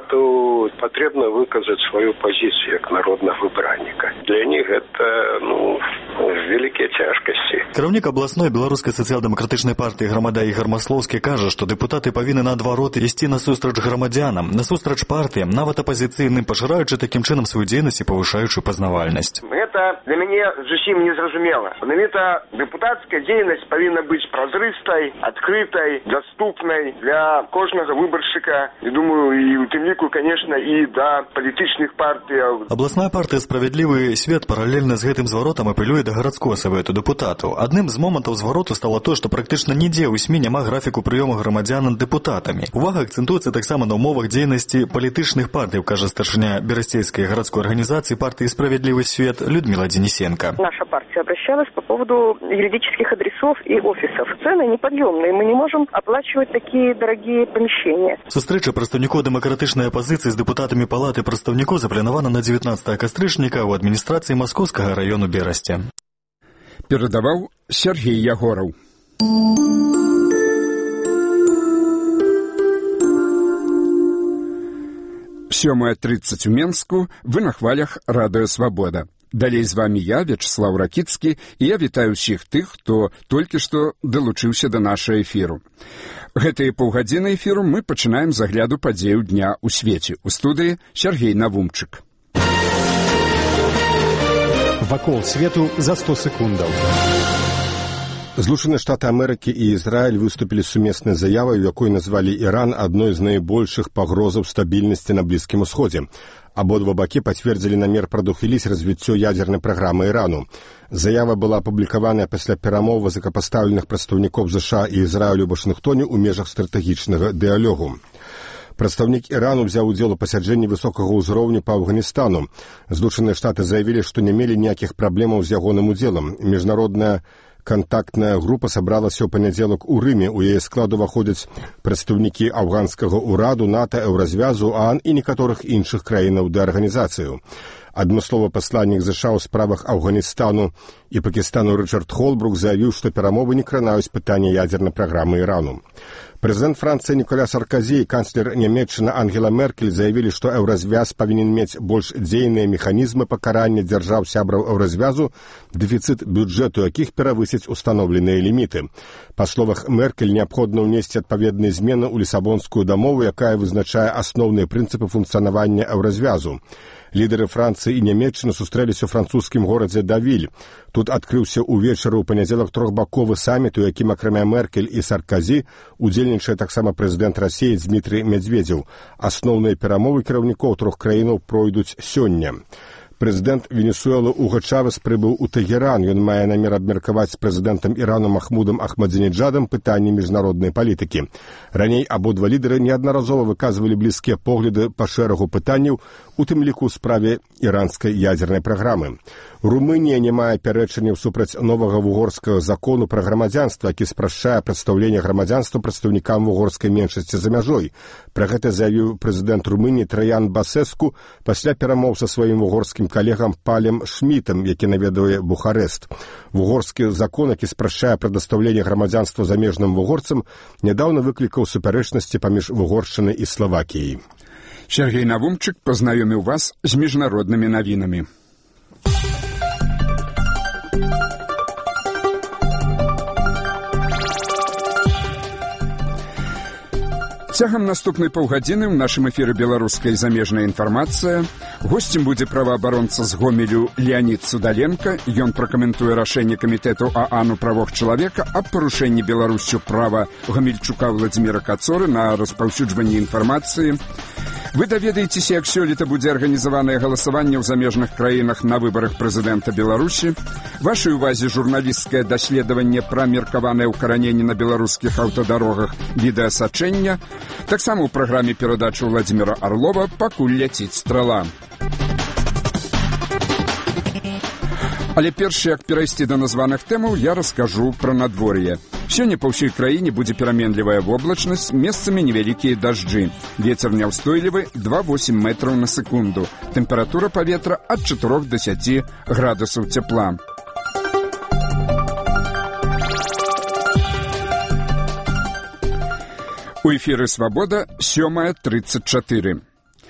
депутату потребно выказать свою позицию как народного выбранника. Для них это, великие тяжкости. Кіраўнік абласной беларускай сацыял-дэмакратычнай партыі грамада Ігар Маслоўскі кажа, што дэпутаты павінны наадварот ісці насустрач грамадзянам, насустрач партыям, нават апазіцыйным, пашыраючы такім чынам сваю дзейнасць і павышаючы пазнавальнасць. Гэта для мяне зусім незразумела. Менавіта дэпутацкая дзейнасць павінна быць празрыстай, адкрытай, даступнай для кожнага выбаршчыка. Я думаю, і у тым ліку, конечно, і да палітычных партыяў. Абласная партыя «Справядлівы свет» паралельна з гэтым зваротам апелюе да гарадскога савету дэпутатаў. Адным з момантаў звароту стало то, што практычна нідзе ў СМІ няма графіку прыёму грамадзян дэпутатамі. Увага акцэнтуецца таксама на умовах дзейнасці палітычных партый, кажа старшыня Берасцейскай гарадской организации партии «Справедливый свет» Людмила Денисенко. Наша партия обращалась по поводу юридических адресов и офисов. Цены неподъемные, мы не можем оплачивать такие дорогие помещения. Сустрэча прадстаўнікоў дэмакратычнай апазіцыі з дэпутатамі палаты прадстаўнікоў запланавана на 19 кастрычніка ў адміністрацыі Маскоўскага раёну Берасці. Перадаваў Сергей Ягораў. Сёмая 30 у Менску, вы на хвалях Радыё Свабода. Далей з вами я, Вячеслав Ракіцкі, і я вітаю ўсіх тых, хто толькі што далучыўся да нашага эфіру. Гэтыя паўгадзіны эфіру мы пачынаем з агляду падзеяў дня ў свеце. У студыі Сергей Навумчык. Вакол свету за 100 секундаў. Злучаныя Штаты Амерыкі і Ізраіль выступілі з сумеснай заявай, у якой назвалі Іран адной з найбольшых пагрозаў стабільнасці на Блізкім Усходзе. Абодва бакі пацвердзілі намер прадухіліць развіццё ядзернай праграмы Ірану. Заява была апублікаваная пасля перамоў высокапастаўленых прадстаўнікоў США і Ізраілю ў Вашынгтоне ў межах стратэгічнага дыялогу. Прадстаўнік Ірану ўзяў удзел у пасяджэнні высокага ўзроўню па Афганістану. Злучаныя Штаты заявілі, што не мелі ніякіх праблемаў з ягоным удзелам. Міжнародная кантактная група сабралася ў панядзелак у Рыме. У яе склад уваходзяць прадстаўнікі афганскага ўраду, НАТО, Еўразвязу, ААН і некаторых іншых краінаў ды арганізацыяў. Адмысловы пасланнік США ў справах Афганістану і Пакістану Рычард Холбрук заявіў, што перамовы не кранаюць пытання ядзернай праграмы Ірану. Прэзідэнт Францыі Ніколя Сарказі і канцлер Нямецчыны Ангела Меркель заявілі, што Еўразвяз павінен мець больш дзейныя механізмы пакарання дзяржаў сябраў Еўразвязу, дэфіцыт бюджэту якіх перавысіць устаноўленыя ліміты. Па словах Меркель, неабходна ўнесці адпаведныя змены ў Лісабонскую дамову, якая вызначае асноўныя прынцыпы функцыянавання Еўразвязу. Лідары Францыі і Нямецчыны сустрэліся ў французскім горадзе Давіль. Тут адкрыўся ўвечары ў панядзелак трохбаковы саміт, у якім акрамя Меркель і Сарказі удзельнічае таксама прэзідэнт Расіі Дзмітрый Медведзеў. Асноўныя перамовы кіраўнікоў трох краінаў пройдуць сёння. Прэзідэнт Венесуэлы Уго Чавес прыбыў у Тэгеран. Ён мае намер абмеркаваць з прэзідэнтам Ірану Махмудам Ахмадзінеджадам пытанні міжнароднай палітыкі. Раней абодва лідары неаднаразова выказвалі блізкія погляды па шэрагу пытанняў, у тым ліку ў справе іранскай ядзернай праграмы. Румынія не мае пярэчанняў супраць новага вугорскага закону пра грамадзянства, які спрашчае прадстаўленне грамадзянства прадстаўнікам вугорскай меншасці за мяжой. Пра гэта заявіў прэзідэнт Румыніі Траян Басэску пасля перамоў са сваім вугорскім калегам Палем Шмітам, які наведвае Бухарэст. Вугорскі закон, які спрашчае прадастаўленне грамадзянства замежным вугорцам, нядаўна выклікаў супярэчнасці паміж Вугоршчынай і Славакіяй. Сергей Навумчык пазнаёміў вас з міжнароднымі навінамі. Цягам наступнай паўгадзіны ў нашым эфіры беларуская і замежная інфармацыя. Госцем будзе праваабаронца з Гомелю Леанід Судаленка. Ён пракаментуе рашэнне камітэту ААН у правах чалавека аб парушэнні Беларуссю права Гамельчука Владзіміра Кацоры на распаўсюджванне інфармацыі. Вы даведаецеся, як сёлета будзе арганізаванае галасаванне ў замежных краінах на выбарах прэзідэнта Беларусі. Вашай увазе журналісцкае даследаванне пра меркаванае ўкараненне на беларускіх аўтадарогах відэасачэння. Таксама ў праграме перадачы Владзіміра Арлова «Пакуль ляціць страла». Але перш як перайсці да названых тэмаў, я раскажу пра надвор'е. Сёння па ўсёй краіне будзе пераменлівая воблачнасць, месцамі невялікія дажджы. Вецер няўстойлівы 2,8 метраў на секунду. Тэмпература паветра ад 4 до 10 градусаў цяпла. У эфіры «Свабода» 7:34.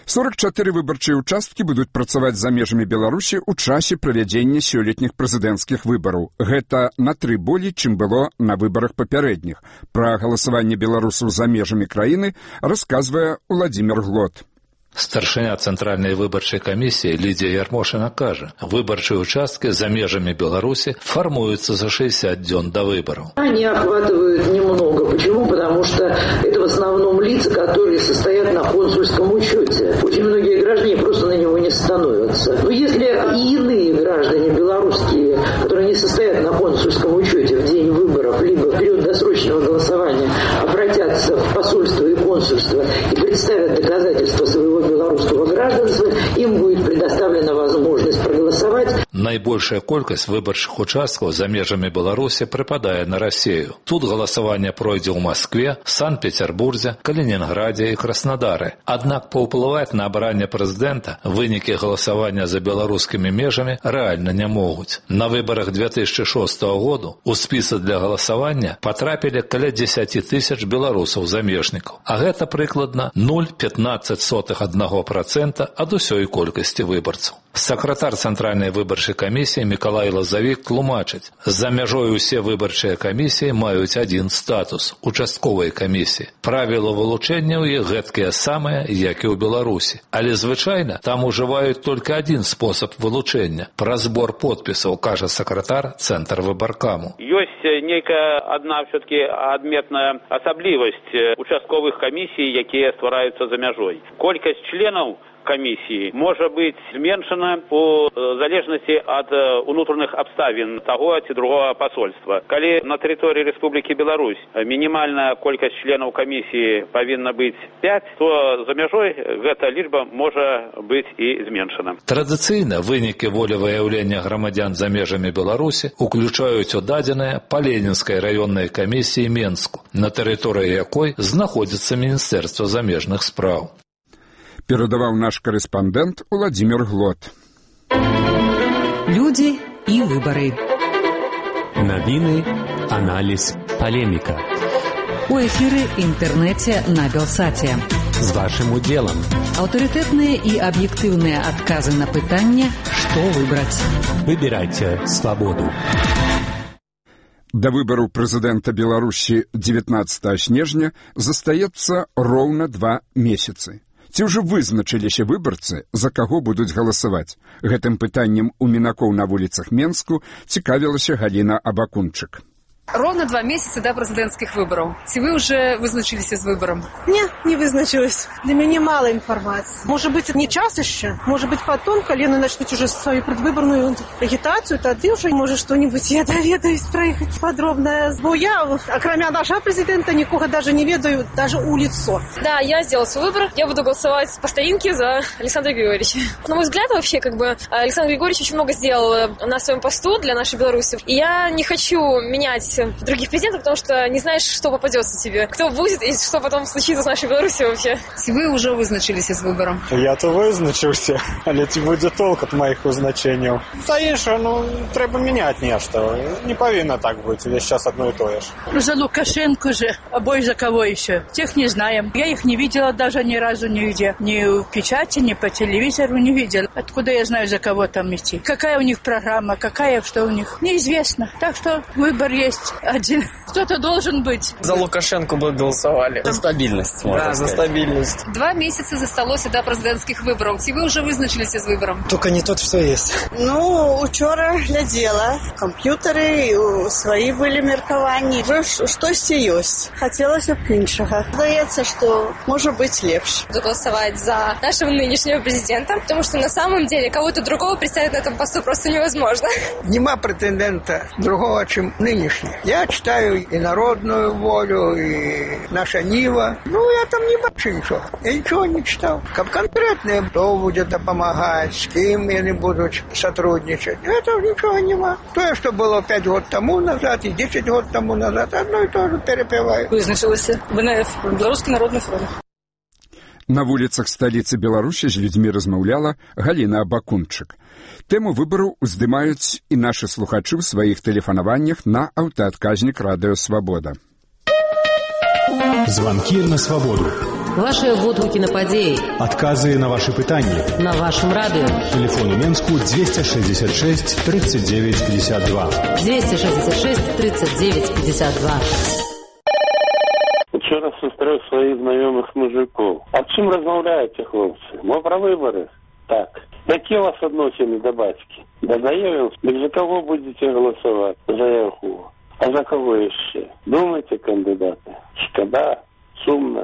44 выбарчыя участкі будуць працаваць за межамі Беларусі ў часе правядзення сёлетніх прэзідэнцкіх выбараў. Гэта на 3 болей, чым было на выбарах папярэдніх. Пра галасаванне беларусаў за межамі краіны расказвае Владимир Глот. Старшыня Цэнтральнай выбарчай камісіі Лідія Ярмошына кажа, выбарчыя участкі за межамі Беларусі формуются за 60 дзён до выборов. Они охватывают немного. Почему? Потому что это в основном лица, которые состоят на консульском учете. Очень многие граждане просто на него не становятся. Но если и иные граждане белорусские, которые не состоят на консульском учете в день выборов, либо в период досрочного голосования, обратятся в посольство и консульство и представят доказательства своего белорусского гражданства, им будет предоставлена возможность проголосовать. Найбольшая колькасць выбарчых участкаў за межамі Беларусі прыпадае на Расію. Тут галасаванне пройдзе ў Маскве, Санкт-Петербурзе, Калінінградзе і Краснодаре. Аднак паўплываць на абранне прэзідэнта вынікі галасавання за беларускімі межамі рэальна не могуць. На выбарах 2006 году у спісы для галасавання патрапілі каля 10 тысяч беларусаў-замежнікаў. А гэта прыкладна 0,15% ад усёй колькасці выбарцаў. Сакратар Цэнтральнай выбарчай камісіі Мікалай Лазавік тлумачыць, за мяжой усе выбарчыя камісіі маюць адзін статус – участковай камісіі. Правілы вылучэння ў іх гэткія самыя, як і ў Беларусі. Але звычайна там ужываюць толькі адзін спосаб вылучэння – праз збор подпісаў, кажа сакратар Цэнтр выбаркаму. Ёсць нейкая адна все-таки адметная асаблівасць участковых камісій, якія ствараюцца за мяжой. Колькасць членаў комиссии может быть зменшена по залежности от внутренних обставин того ці другого посольства. Коли на территории Республики Беларусь минимальная колькость членов комиссии повинна быть 5, то за мяжой эта лічба может быть и зменшена. Традыцыйна вынікі волевыяўлення грамадзян за межамі Беларусі уключаюць у дадзеныя па Ленінскай раённай камісіі Менску, на тэрыторыі якой знаходзіцца Міністэрства замежных спраў. Перадаваў наш корэспандэнт Владимир Глот. Люди и выборы. Новины, анализ, полемика. У эфире интернете на Белсате. С вашим уделом. Авторитетные и объективные отказы на пытание, что выбрать. Выбирайте свободу. До выбору прэзідэнта Беларусі 19 снежня застаецца роўна 2 месяцы. Ці ўжо вызначыліся выбарцы, за каго будуць галасаваць? Гэтым пытаннем у мінакоў на вуліцах Менску цікавілася Галіна Абакунчык. Ровно 2 месяца до президентских выборов. Ці вы уже вызначились с выбором? Нет, не вызначилась. Для меня мало информации. Может быть, не час еще. Может быть, потом, когда начнут уже свою предвыборную агитацию, то ты уже можешь что-нибудь, я доведаюсь про их подробно. Бо я, кроме нашего президента, никого даже не ведаю, даже улицу. Да, я сделала свой выбор. Я буду голосовать по старинке за Александра Григорьевича. На мой взгляд, вообще, Александр Григорьевич очень много сделал на своем посту для нашей Беларуси. И я не хочу менять других президентов, потому что не знаешь, что попадется тебе, кто будет и что потом случится с нашей Беларусью вообще. Вы уже вызначились с выбором? Я-то визначився, але ці буде толк від моїх визначень. Та інше, треба міняти нечто. Не повинно так бути, весь час одно и то же. За Лукашенко же, а за кого еще? Тех не знаем. Я их не видела даже ни разу нигде. Ни в печати, ни по телевизору не видела. Откуда я знаю, за кого там идти? Какая у них программа, что у них? Неизвестно. Так что выбор есть один. Кто-то должен быть. За Лукашенко бы голосовали. За стабильность, можно сказать. За стабильность. 2 месяца засталося до президентских выборов. Ці ви вже визначилися з вибором? Только не тот, что есть. Вчора глядела. Комп'ютери свої були мірковані. Вже щось є. Хотілося б іншого. Здається, що може бути легше. Буду голосовать за нашего нынешнего президента, потому что на самом деле кого-то другого представить на этом посту просто невозможно. Нема претендента другого, чем нынешний. Я читаю и «Народную волю», и «Наша Нива». Я там не бачу ничего. Я ничего не читал. Как конкретно, кто будет помогать, с кем они будут сотрудничать. Этого ничего нема. То, что было 5 год тому назад и 10 год тому назад, одно и то же перепевают. Вызначилася БНФ, Белорусский народный фронт. На вуліцах сталіцы Беларусі з людзьмі размаўляла Галіна Абакунчык. Тэму выбару уздымаюць і нашы слухачы ў сваіх тэлефанаваннях на аўтаадказнік радыё «Свабода». Звонки на свободу. Ваши водгукі на падзеі. Адказы на ваши пытанні. На вашым радыё. Телефон у Менску 266 39 52. 266 39 52. Вчора зустрів своїх знайомих мужиків. А чим розмовляєте, хлопці? Ми про вибори? Так. Які у вас відносини до батьки? До заявил? За кого будете голосувати? За яку? А за кого ще? Думайте, кандидати? Шкода? Сумно?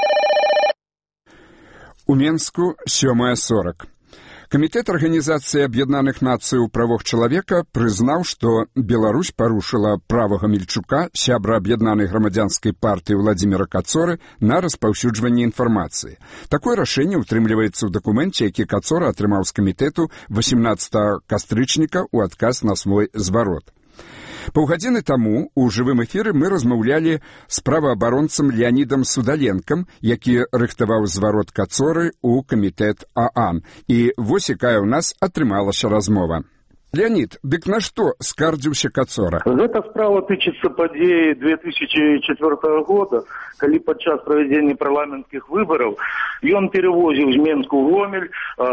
У Менску 7:40. Камітэт Арганізацыі Аб'яднаных Нацый у правах чалавека прызнаў, што Беларусь парушыла права Гамельчука, сябра Аб'яднанай грамадзянскай партыі Владзіміра Кацоры, на распаўсюджванне інфармацыі. Такое рашэнне ўтрымліваецца ў дакуменце, які Кацора атрымаў з камітэту 18 кастрычніка ў адказ на свой зварот. Паўгадзіны таму ў жывым эфіры мы размаўлялі з праваабаронцам Леанідам Судаленкам, які рыхтаваў зварот Кацоры ў камітэт ААН. І вось якая ў нас атрымалася размова. Леонид, дык на што скардзіўся Кацора? Гэта справа тычыцца падзеі 2004 года, калі падчас правядзення парламенцкіх выбараў ён перевозіў з Менску ў Гомель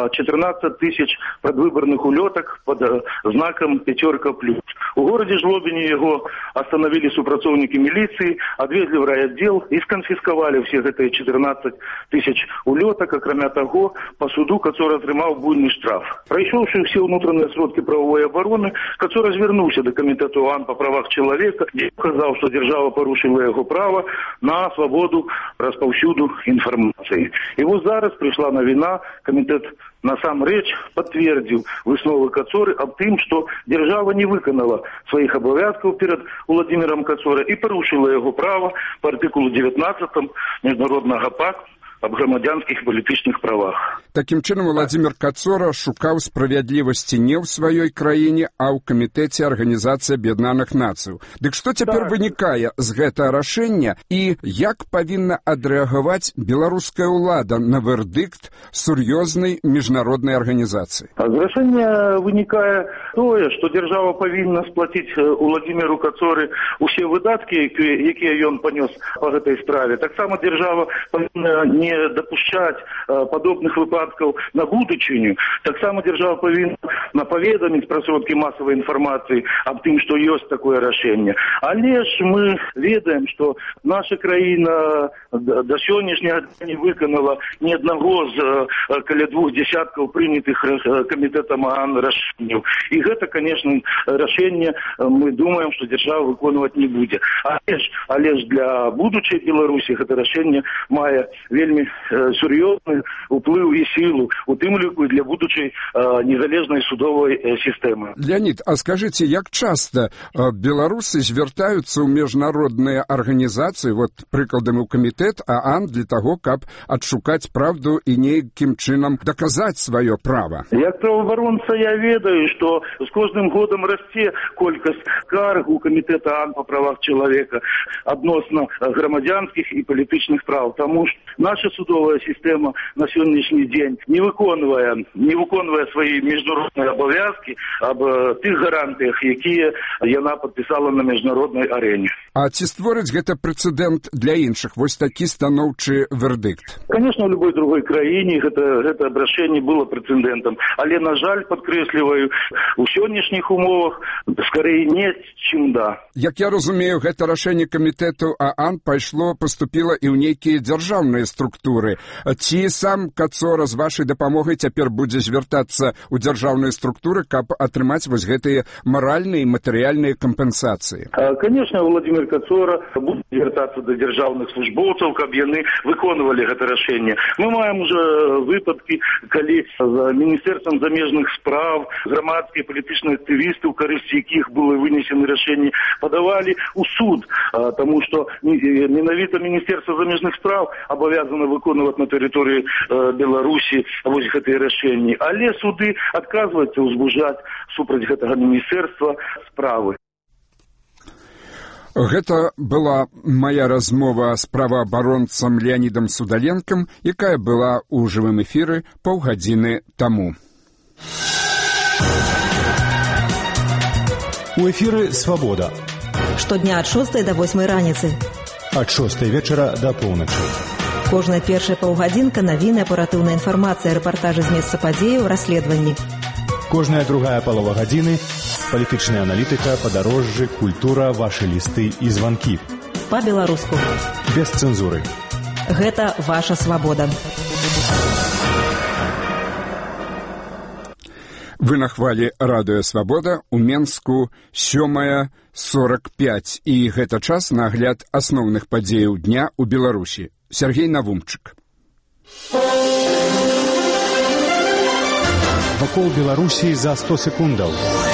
14 тысяч предвыборных улётак под знаком «5+». У городе Жлобине его остановили супрацоўнікі милиции, отвезли в райотдел и сконфисковали все гэтые 14 тысяч улётак, акрамя таго, по суду Кацора атрымаў буйны штраф. Прайшоўшы все внутренние сродки правовой обороны, Кацора звярнуўся до комитета ОАН по правах человека, где указал, что держава порушила его право на свободу распаўсюду информации. И вот зараз пришла навіна, комитет насамрэч подтвердил высновы Кацоры об тым, что держава не выканала своих обовязков перед Владимиром Кацорой и порушила его право по артикулу 19 Международного пакта об грамадзянскіх і палітычных правах. Такім чынам, Владзімір Кацора шукаў справядлівасці не ў сваёй краіне, а ў камітэце Арганізацыі Аб'яднаных Нацый. Дык што цяпер вынікае з гэтага рашэння і як павінна адрэагаваць беларуская ўлада на вердикт сур'ёзнай міжнароднай арганізацыі? З рашэння вынікае тое, што дзяржава павінна сплаціць Владзіміру Кацоры усе выдаткі, якія ён панёс па гэтай справе. Таксама дзяржава павінна не допускать подобных выпадков на будучыню. Таксама держава повинна паведаміць пра сродкі массовой информации об тым, что есть такое рашэнне. Але ж мы ведаем, что наша краіна до сённяшняга дня не выканала ни одного з каля 2 десяткаў прынятых камітэтам ААН рашэнняў. И гэта, конечно, рашэнне мы думаем, что держава выконваць не будзе. Але ж для будучай Беларусі гэта рашэнне мае вельмі сур'ёзны уплыў і сілу, у тым ліку для будучай незалежнай судовой сістэмы. Леонид, а скажите, як часто беларусы звяртаюцца ў міжнародныя арганізацыі, вот прыкладам у камітэт ААН для того, каб адшукаць правду і нейкім чынам даказаць сваё права? Як праваабаронца я ведаю, што з кожным годам расце колькасць скарг у камітэта ААН па правах чалавека адносна грамадзянскіх і палітычных праў, таму што наша судовая система на сегодняшний день не виконує свои международные обовязки об тых гарантиях, якія яна подписала на международной арене. А ці створыць гэта прэцэдэнт для іншых? Вось такі станоўчы вердикт. Конечно, в любой другой краіне гэта рашэнне было прэцэдэнтам, але, на жаль, падкрэсліваю, у сённяшніх умовах скорей нет, чым да. Як я разумею, гэта рашэнне камітэту ААН поступило і ў нейкія дзяржаўныя структуры. Ці сам Кацора з вашай дапамогай цяпер будзе звяртацца ў дзяржаўныя структуры, каб атрымаць вось гэтыя маральныя і матэрыяльныя кампенсацыі? Конечно, Владимир Кацора будзе звяртацца да дзяржаўных службоўцаў, каб яны выконвалі гэта рашэнне. Мы маем уже выпадкі, калі за Міністэрствам замежных справ грамадскія палітычныя актывісты, у карысці якіх было вынесены рашэнні, падавалі ў суд, таму што менавіта Міністэрства замежных справ абавязана выконваць на тэрыторыі Беларусі вось гэтыя рашэнні. Але суды адказваюцца ўзбужаць супраць гэтага міністэрства справы. Гэта была моя размова з праваабаронцам Леанідам Судаленкам, якая была ў жывым эфіры паўгадзіны таму. У эфіры «Свабода». Штодня ад 6 до 8 раніцы. Ад 6 вечара до поўначы. Кожная першая паўгадзінка навіны, аператыўная інфармацыя, рэпартажы з месца падзеяў, расследаванні. Кожная другая палова гадзіны – палітычная аналітыка, падарожжы, культура, вашы лісты і званкі. Па-беларуску. Без цэнзуры. Гэта ваша свабода. Вы на хвалі радыё «Свабода», у Менску 7:45. І гэта час на агляд асноўных падзеяў дня ў Беларусі. Сергей Навумчык. Вакол Беларусі за 100 секундаў.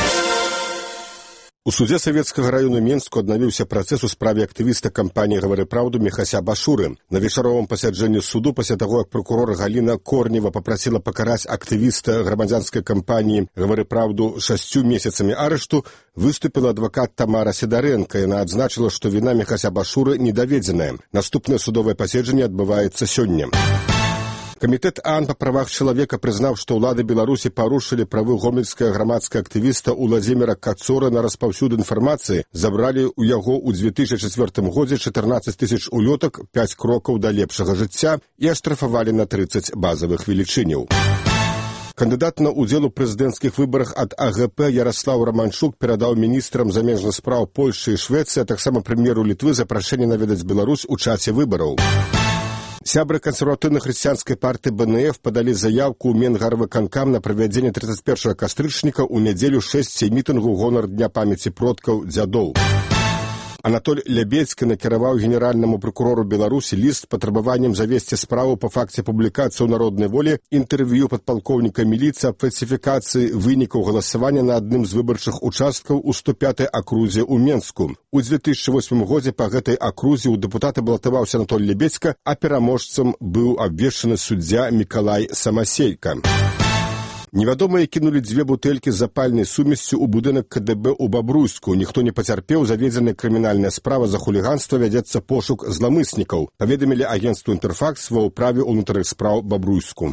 У судзе Савецкага району Менску аднавіўся працэс у справе актывіста кампаніі «Гавары праўду» Міхася Башуры. На вечаровым пасяджэнні суду пасля таго, як прокурор Галіна Корнева папрасіла пакараць актывіста грамадзянскай кампаніі «Гавары праўду» 6 месяцамі арышту, выступіла адвакат Тамара Сідарэнка. Яна адзначыла, што віна Міхася Башуры недаведзеная. Наступнае судовае паседжанне адбываецца сёння. Камітэт ААН па правах чалавека прызнаў, што ўлады Беларусі парушылі правы гомельскага грамадскага актывіста Уладзіміра Кацора на распаўсюд інфармацыі, забралі ў яго ў 2004 годзе 14 тысяч улётак, 5 крокаў да лепшага жыцця і аштрафавалі на 30 базавых велічыняў. Кандыдат на ўдзел у прэзідэнцкіх выбарах ад АГП Яраслаў Раманчук перадаў міністрам замежных спраў Польшчы і Швецыі, а таксама прэм'еру Літвы запрашэнне наведаць Беларусь у часе выбараў. Сябры кансерватыўна-хрысціянскай партыі БНФ падалі заявку ў Менгарвыканкам на правядзенне 31 кастрычніка ў нядзелю 6 мітынгу ў гонар Дня памяці продкаў дзядоў. Анатоль Лябедзькі накіраваў генеральнаму прокурору Беларусі ліст з патрабаваннем завесці справу па факце публікацыі ў «Народнай волі» інтэрв'ю падпалкоўніка міліцыі аб фальсіфікацыі вынікаў галасавання на адным з выбарчых участкаў у 105-й акрузе ў Менску. У 2008 годзе па гэтай акрузе ў дэпутата балатаваўся Анатоль Лябедзька, а пераможцам быў абвешчаны суддзя Мікалай Самасейка. Невядомыя кінулі 2 бутэлькі з запальнай сумессю ў будынак КДБ ў Бабруйску. Ніхто не пацярпеў, заведзеная крымінальная справа за хуліганства, вядзецца пошук зламыснікаў. Паведамілі агенцтву «Інтэрфакс» ва ўправе ўнутраных спраў Бабруйску.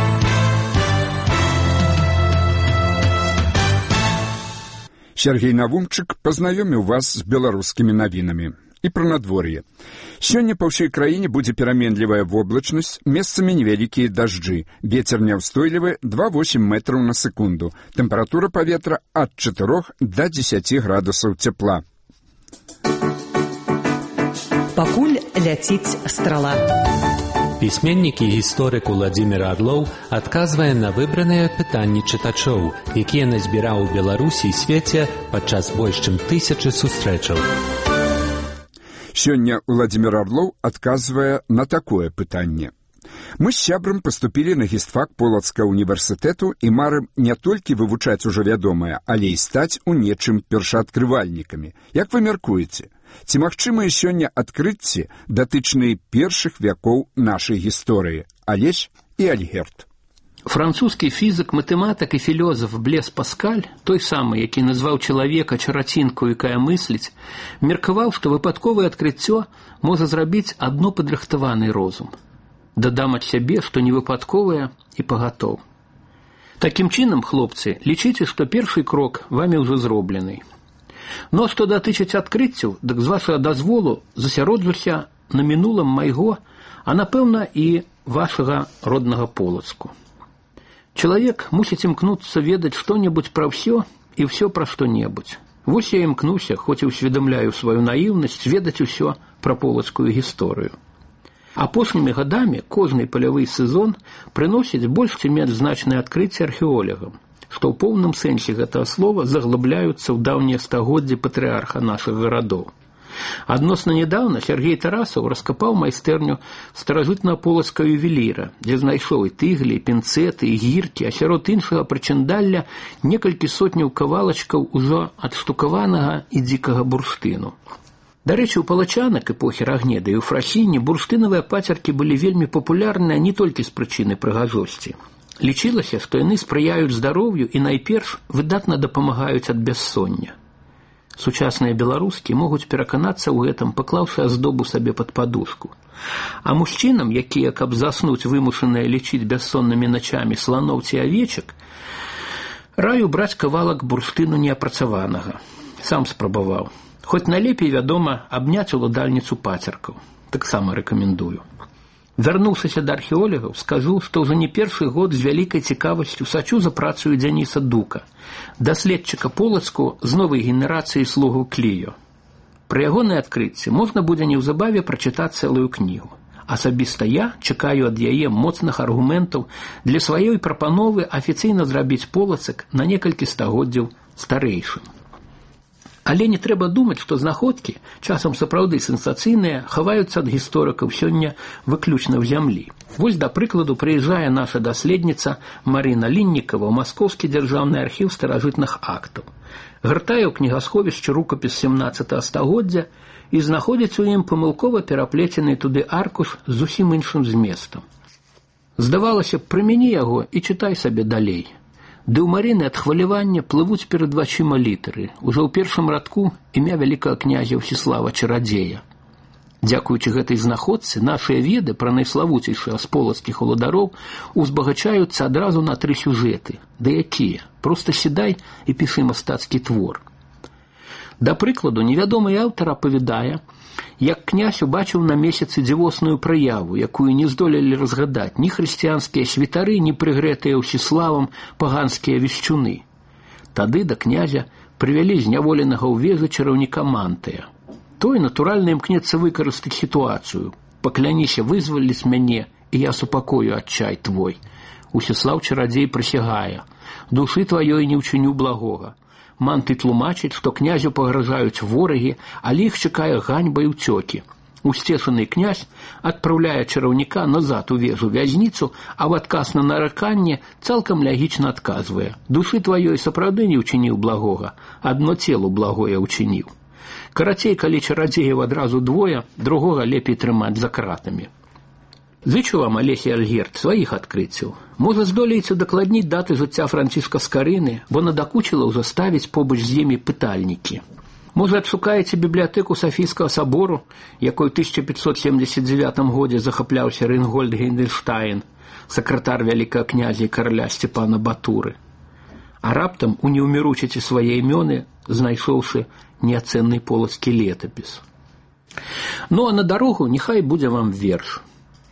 Сергей Навумчык пазнаёміў вас з беларускімі навінамі. І пра надвор'е. Сёння па ўсёй краіне будзе пераменлівая воблачнасць, месцамі невялікія дажджы. Вецер няўстойлівы 2,8 метраў на секунду. Тэмпература паветра ад 4 да 10 градусаў цяпла. Пакуль ляціць страла. Пісьменнік і гісторык Уладзімір Арлоў адказвае на выбраныя пытанні чытачоў, якія назбіраў у Беларусі і свеце падчас больш чым 1000 сустрэчаў. Сёння Уладзімір Арлоў адказвае на такое пытанне. Мы з сябрам паступілі на гістфак Полацкага універсітэту і марым не толькі вывучаць ужо вядомае, але і стаць у нечым першаадкрывальнікамі. Як вы мяркуеце, ці магчымыя сёння адкрыцці, датычныя першых вякоў нашай гісторыі? Алесь і Альгерт. Французскі фізик, матэматык і філёзаф Блес Паскаль, той самы, які назваў чалавека чарацінкаю, якая мысліць, меркаваў, што выпадковае адкрыццё можа зрабіць адно падрыхтаваны розум. Дадам ад сябе, што невыпадковае і пагатоў. Такім чынам, хлопцы, лічыце, што першы крок вамі ўжо зроблены. Но што датычыць адкрыццяў, дык з вашага дазволу засяроджуся на мінулым майго, а напэўна і вашага роднага Полацку. Чалавек мусіць імкнуцца ведаць што-небудзь пра ўсё і ўсё пра што-небудзь. Вось я імкнуся, хоць і ўсведамляю сваю наіўнасць, ведаць усё пра полацкую гісторыю. Апошнімі гадамі кожны палявы сезон прыносіць больш ці менш значныя адкрыцці археолагам, што ў поўным сэнсе гэтага слова заглыбляюцца ў даўнія стагоддзі патрыарха нашых гарадоў. Адносна нядаўна Сергей Тарасаў раскапаў майстэрню старажытнага полацкага ювеліра, дзе знайшоў і тыглі, і пінцэты, і гіркі, а сярод іншага прычындалля некалькі сотняў кавалачкаў ужо адштукаванага і дзікага бурштыну. Дарэчы, у палачанак эпохі Рагнеда і ў Фрасіні бурштынавыя пацеркі былі вельмі папулярныя не толькі з прычыны прыгажосці. Лічылася, што яны спрыяюць здароўю і найперш выдатна дапамагаюць ад бяссоння. Сучасныя беларускі могуць пераканацца ў гэтым, паклаўшы аздобу сабе пад падушку. А мужчынам, якія, каб заснуць, вымушаныя лічыць бяссоннымі начамі сланоў ці авечак, раю браць кавалак бурштыну неапрацаванага. Сам спрабаваў. Хоць налепей, вядома, абняць уладальніцу пацеркаў. Таксама рэкамендую. Вярнуўшыся да археолагаў, скажу, што ўжо не першы год з вялікай цікавасцю сачу за працаю Дзяніса Дука, даследчыка Полацку з новай генерацыі слугаў Кліё. Пра ягоныя адкрыцці можна будзе неўзабаве прачытаць цэлую кнігу. Асабіста я чакаю ад яе моцных аргументаў для сваёй прапановы афіцыйна зрабіць Полацак на некалькі стагоддзяў старэйшым. Але не трэба думаць, што знаходкі, часам сапраўды сенсацыйныя, хаваюцца ад гісторыкаў сёння выключна ў зямлі. Вось, да прыкладу, прыязджае наша даследніца Марына Ліннікава ў Маскоўскі дзяржаўны архіў старажытных актаў. Гартае ў кнігасховішчы рукапіс 17 стагоддзя і знаходзіць у ім памылкова пераплецены туды аркуш з зусім іншым зместам. Здавалася б, прымяні яго і чытай сабе далей. Ды ў Марыны ад хвалявання плывуць перад вачыма літары. Ужо ў першым радку імя вялікага князя Ўсіслава Чарадзея. Дзякуючы гэтай знаходцы, нашыя веды пра найславуцейшыя з полацкіх уладароў узбагачаюцца адразу на 3 сюжэты. Да якія? Проста сідай і пішы мастацкі твор. Да прыкладу, невядомы аўтар апавядае, як князь убачыў на месяцы дзівосную праяву, якую не здолелі разгадаць ні хрысціянскія святары, ні прыгрэтыя Ўсіславам паганскія вешчуны. Тады да князя прывялі зняволенага ў вежы чараўніка Мантыя. Той, натуральна, імкнецца выкарыстаць сітуацыю. Пакляніся, вызваліць мяне, і я супакою адчай твой. Ўсіслаў чарадзей прысягае. Душы тваёй не ўчыню благога. Манты тлумачыць, што князю пагражаюць ворагі, але іх чакае ганьба і ўцёкі. Усцешаны князь адпраўляе чараўніка назад у вежу вязніцу, а ў адказ на нараканне цалкам лягічна адказвае: душы тваёй сапраўды не ўчыніў благога, адно целу благое ўчыніў. Карацей, калі чарадзеяў адразу двое, другога лепей трымаць за кратамі. Зычу вам, Алесь і Альгерд, сваіх адкрыццяў. Можа, здолееце дакладніць даты жыцця Францішка Скарыны, бо надакучыла ўжо ставіць побач з імі пытальнікі. Можа, адшукаеце бібліятэку Сафійскага сабору, якой у 1579 годзе захапляўся Рынгольд Гейндельштайн, сакратар вялікага князя і караля Сцепана Батуры. А раптам унеўміручыце свае імёны, знайшоўшы неацэнны полацкі летапіс. Ну, а на дарогу няхай будзе вам верш.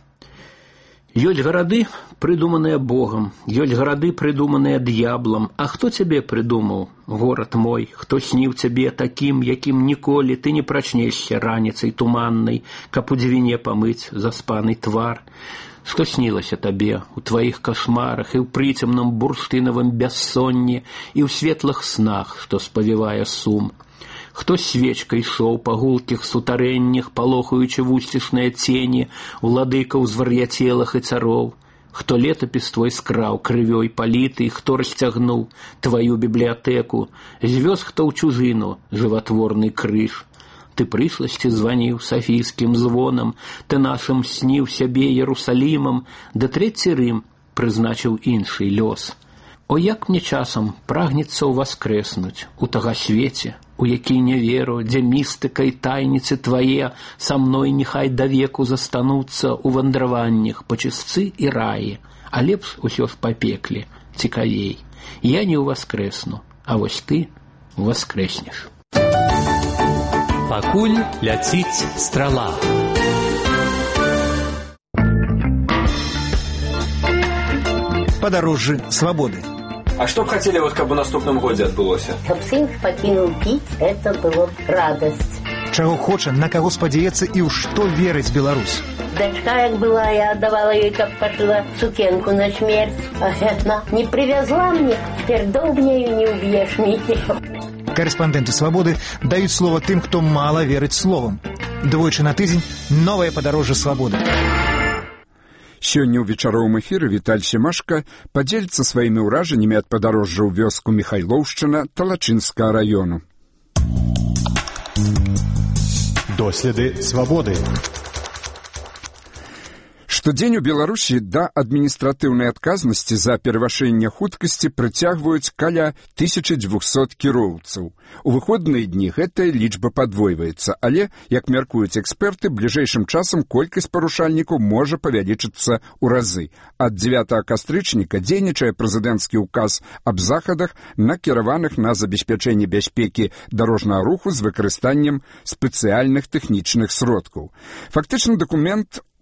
Ёсць гарады, прыдуманыя Богам, ёсць гарады, прыдуманыя д'яблам. А хто цябе прыдумаў, горад мой? Хто сніў цябе такім, якім ніколі ты не прачнешся раніцай туманнай, каб у дзвіне памыць заспаны твар? Што снілася табе у тваіх кашмарах і ў прыцемным бурштынавым бяссонні і ў светлых снах, што спавівае сум? Хто свечкай ішоў па гулкіх сутарэннях, палохаючы вусцішныя цені уладыкаў звар'яцелых і цароў? Хто летапіс твой скраў крывёй паліты, хто расцягнуў тваю бібліятэку, звёз хто ў чужыну жыватворны крыж? Ты прышласці званіў сафійскім звонам, ты нашым сніў сябе Ерусалімам, да трэці Рым прызначыў іншы лёс. О, як мне часам прагнецца ўваскрэснуць у тага свеце, у які не веру, дзе містыка і тайніцы твае са мной няхай давеку застануцца ў вандраваннях па чысцы і раі, а лепш усё ж па пекле, цікавей. Я не ўваскрэсну, а вось ты ўваскрэснеш. Пакуль ляціць страла. Падарожжы свабоды. А што б хацелі, каб у наступным годзе адбылося? Каб сын пакінуў піць, это было б радасць. Чаго хоча, на каго спадзяецца і ў што верыць Беларусь. Дачка, як была, я аддавала ёй, каб пашыла сукенку на смерць. А яна не привязла мне, цяпер доўбняю не ўб'еш мяне. Карэспандэнты свабоды даюць слова тым, хто мала верыць словам. Двойчы на тыдзень новае падарожжа свабоды. Сёння ў вечаровым эфіры Віталь Семашка падзеліцца сваімі ўражаннямі ад падарожжа ў вёску Міхайлоўшчына Талачынскага раёну. Доследы свабоды. Штодзень у Беларусі да адміністратыўнай адказнасці за перавышэнне хуткасці прыцягваюць каля 1200 кіроўцаў. У выходныя дні гэтая лічба падвойваецца, але, як мяркуюць эксперты, бліжэйшым часам колькасць парушальнікаў можа павялічыцца ў разы. Ад 9 кастрычніка дзейнічае прэзідэнцкі ўказ аб захадах, накіраваных на забеспячэнне бяспекі дарожнага руху з выкарыстаннем спецыяльных тэхнічных сродкаў. Фактычна дакумент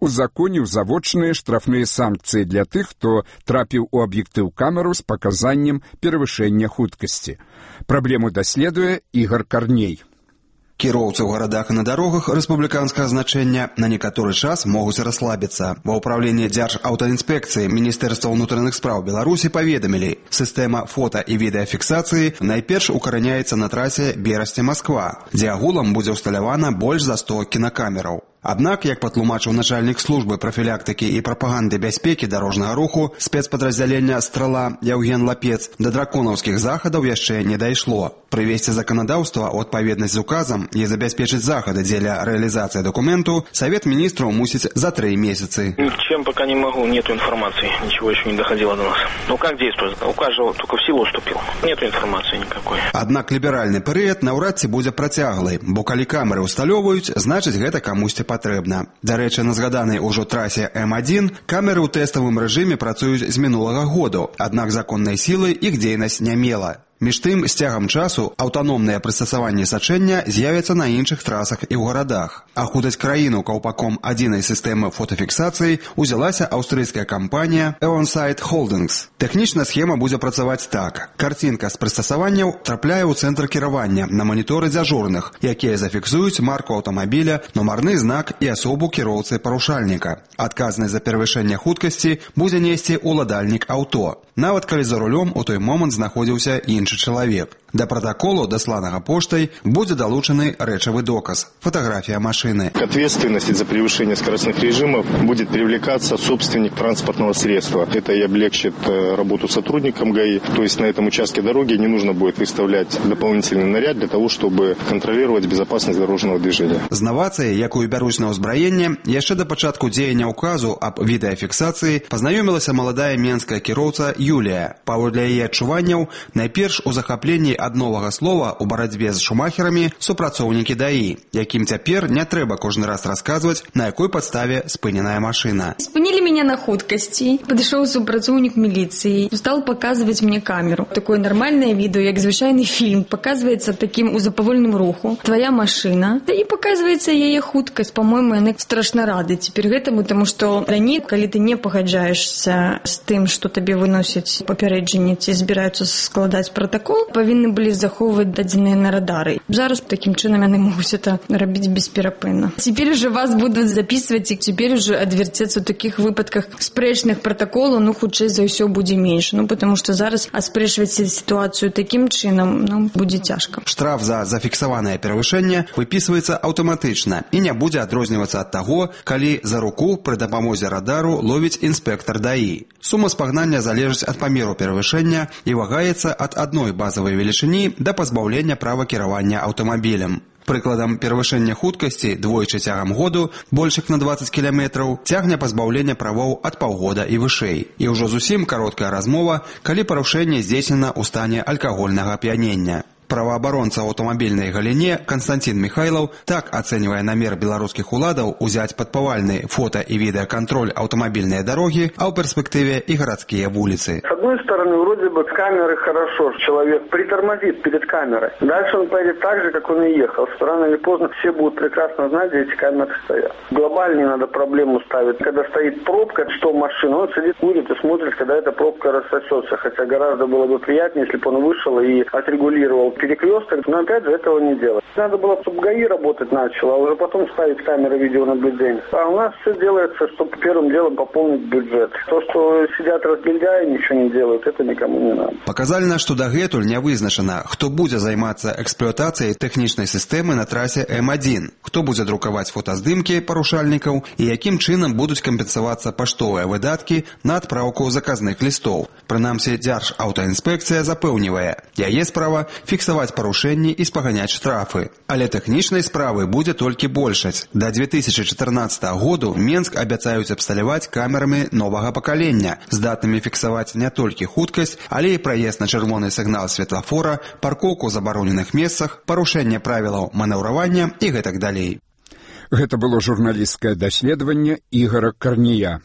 узаконіў завочныя штрафныя санкцыі для тых, хто трапіў у аб'ектыў камеру з паказаннем перавышэння хуткасці. Праблему даследуе Ігор Карней. Кіроўцы ў гарадах і на дарогах рэспубліканскага значэння на некаторы час могуць расслабіцца. Ва ўправленні Дзяржаўтаінспекцыі Міністэрства ўнутраных спраў Беларусі паведамілі, сістэма фота- і відэафіксацыі найперш укараняецца на трасе Берасце-Масква, дзе агулам будзе ўсталявана больш за 100 кінакамераў. Аднак, як патлумачыў начальнік службы прафілактыкі і прапаганды бяспекі дарожнага руху спецпадраздзялення «Страла» Яўген Лапец, да драконаўскіх захадаў яшчэ не дайшло. Прывесці заканадаўства ў адпаведнасць з указам і забяспечыць захады дзеля рэалізацыі дакументу Совет Министров мусіць за 3 месяцы. Чем пока не могу, нету информации, ничего еще не доходило до нас. Ну как действует? Указ же только в силу вступил. Нету информации никакой. Аднак ліберальны перыяд наўрад ці будзе працяглы, бо калі камеры ўсталёўваюць, значыць гэта камусьці патрэбна. Дарэчы, на згаданай ужо трасе М1 камеры ў тэставым рэжыме працуюць з мінулага году, аднак законнай сілы іх дзейнасць не мела. Між тым, з цягам часу аўтаномныя прыстасаванні сачэння з'явяцца на іншых трасах і ў гарадах. Ахутаць краіну каўпаком адзінай сістэмы фотафіксацыі узялася аўстрыйская кампанія Onsite Holdings. Тэхнічна схема будзе працаваць так. Карцінка з прыстасаванняў трапляе ў цэнтр кіравання на маніторы дзяжурных, якія зафіксуюць марку аўтамабіля, нумарны знак і асобу кіроўцы-парушальніка. Адказнасць за перавышэнне хуткасці будзе несці ўладальнік аўто, нават калі за рулём у той момант знаходзіўся іншы чалавек. Да протоколу, досланного почтой, будет долученный речевый доказ – фотография машины. К ответственности за превышение скоростных режимов будет привлекаться собственник транспортного средства. Это и облегчит работу сотрудникам ГАИ. То есть на этом участке дороги не нужно будет выставлять дополнительный наряд для того, чтобы контролировать безопасность дорожного движения. З новацыяй, якую бяруць на ўзбраенне, яшчэ да пачатку дзеяння указу аб відэафіксацыі пазнаёмілася маладая менская кіроўца Юлія. Паводле яе адчуванняў, найперш у захапленні ад новага слова у барацьбе з шумахерамі супрацоўнікі ДАІ, якім цяпер не трэба кожны раз расказваць, на якой падставе спыненая машина. Спынілі меня на хуткасці, падышоў супрацоўнік міліцыі, стал показывать мне камеру. Такое нормальное відео, як звычайны фільм, показывается таким у запавольным руху. Твоя машина. И показывается яе хуткасць. По-моему, яны страшна рады цяпер гэтаму, тому што раней, калі ты не пагаджаешься з тым, што табе выносяць папярэджанне, ці збіраюцца складаць протокол, павінны былі захоўваць дадзеныя на радары. Зараз таким чынам яны могуць это рабіць бесперапынна. Теперь уже вас будут записывать, и теперь уже адвярцяцца ў таких выпадках спрэчных протоколаў, хутчэй за ўсё будзе менш. Потому что зараз аспрэчваць ситуацию таким чынам, будзе цяжка. Штраф за зафіксаванае перавышэнне выпісваецца аўтаматычна і не будзе адрознівацца ад таго, калі за руку пры дапамозе радару ловіць інспектор ДАІ. Сума спагнання залежыць ад памеру перавышэння і вагаецца ад адной базавай велічыні да пазбаўлення права кіравання аўтамабілем. Прыкладам перавышэння хуткасці двойчы цягам году, больш як на 20 км, цягне пазбаўлення правоў ад паўгода і вышэй. І ўжо зусім кароткая размова, калі парушэнне здзейснена ў стане алкагольнага ап'янення. Праваабаронца ў аўтамабільнай галіне Константин Михайлов так ацэньвае намер беларускіх уладаў узяць пад павальны фото- і відэакантроль аўтамабільныя дарогі, а ў перспектыве і гарадскія вуліцы. С одной стороны, вроде бы камеры хорошо, человек притормозит перед камерой. Дальше он поедет так же, как он и ехал. Рано или поздно все будут прекрасно знать, где эти камеры стоят. Глобально не надо проблему ставить. Когда стоит пробка, что машина, он сидит, курит и смотрит, когда эта пробка рассосется. Хотя гораздо было бы приятнее, если бы он вышел и отрегулировал перекресток, но опять же этого не делать. Надо было, чтобы ГАИ работать начало, а уже потом ставить камеры видеонаблюдения. А у нас все делается, чтобы первым делом пополнить бюджет. То, что сидят разгильдяи и ничего не делают, это никому не надо. Паказальна, што дагэтуль не вызначана, хто будзе займацца эксплуатацыяй тэхнічнай сістэмы на трасе М1, хто будзе друкаваць фотаздымкі парушальнікаў і якім чынам будуць кампенсавацца паштовыя выдаткі на адпраўку заказных лістоў. Прынамсі, Дзяржаўтаінспекцыя запэўнівае, яе справа фіксаваць парушэнні і спаганяць штрафы. Але тэхнічнай справы будзе толькі большасць. Да 2014 году Менск абяцаюць абсталяваць камерамі новага пакалення, здатнымі фіксаваць не толькі хуткасць, але і праезд на чырвоны сігнал светлафора, паркоўку ў забароненых месцах, парушэнне правілаў манеўравання і гэтак далей. Гэта было журналісцкае даследаванне Ігора Карнія.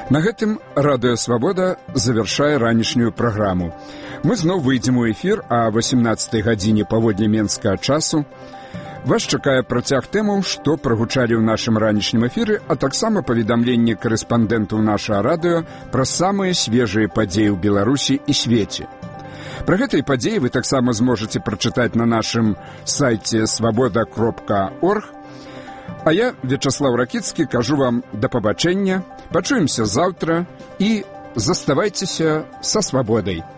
На гэтым Радыё Свабода завяршае ранішнюю праграму. Мы зноў выйдзем у эфір о 18 гадзіне паводле менскага часу. Вас чакае працяг тэмаў, што прагучалі ў нашым ранішнім эфіры, а таксама паведамленні корэспандэнтаў нашага радыё пра самыя свежыя падзеі ў Беларусі і свеце. Пра гэтай падзеі вы таксама зможаце прачытаць на нашым сайце свабода.орг. А я, Вячаслав Ракіцкі, кажу вам да пабачэння, пачуемся заўтра і заставайцеся са свабодай.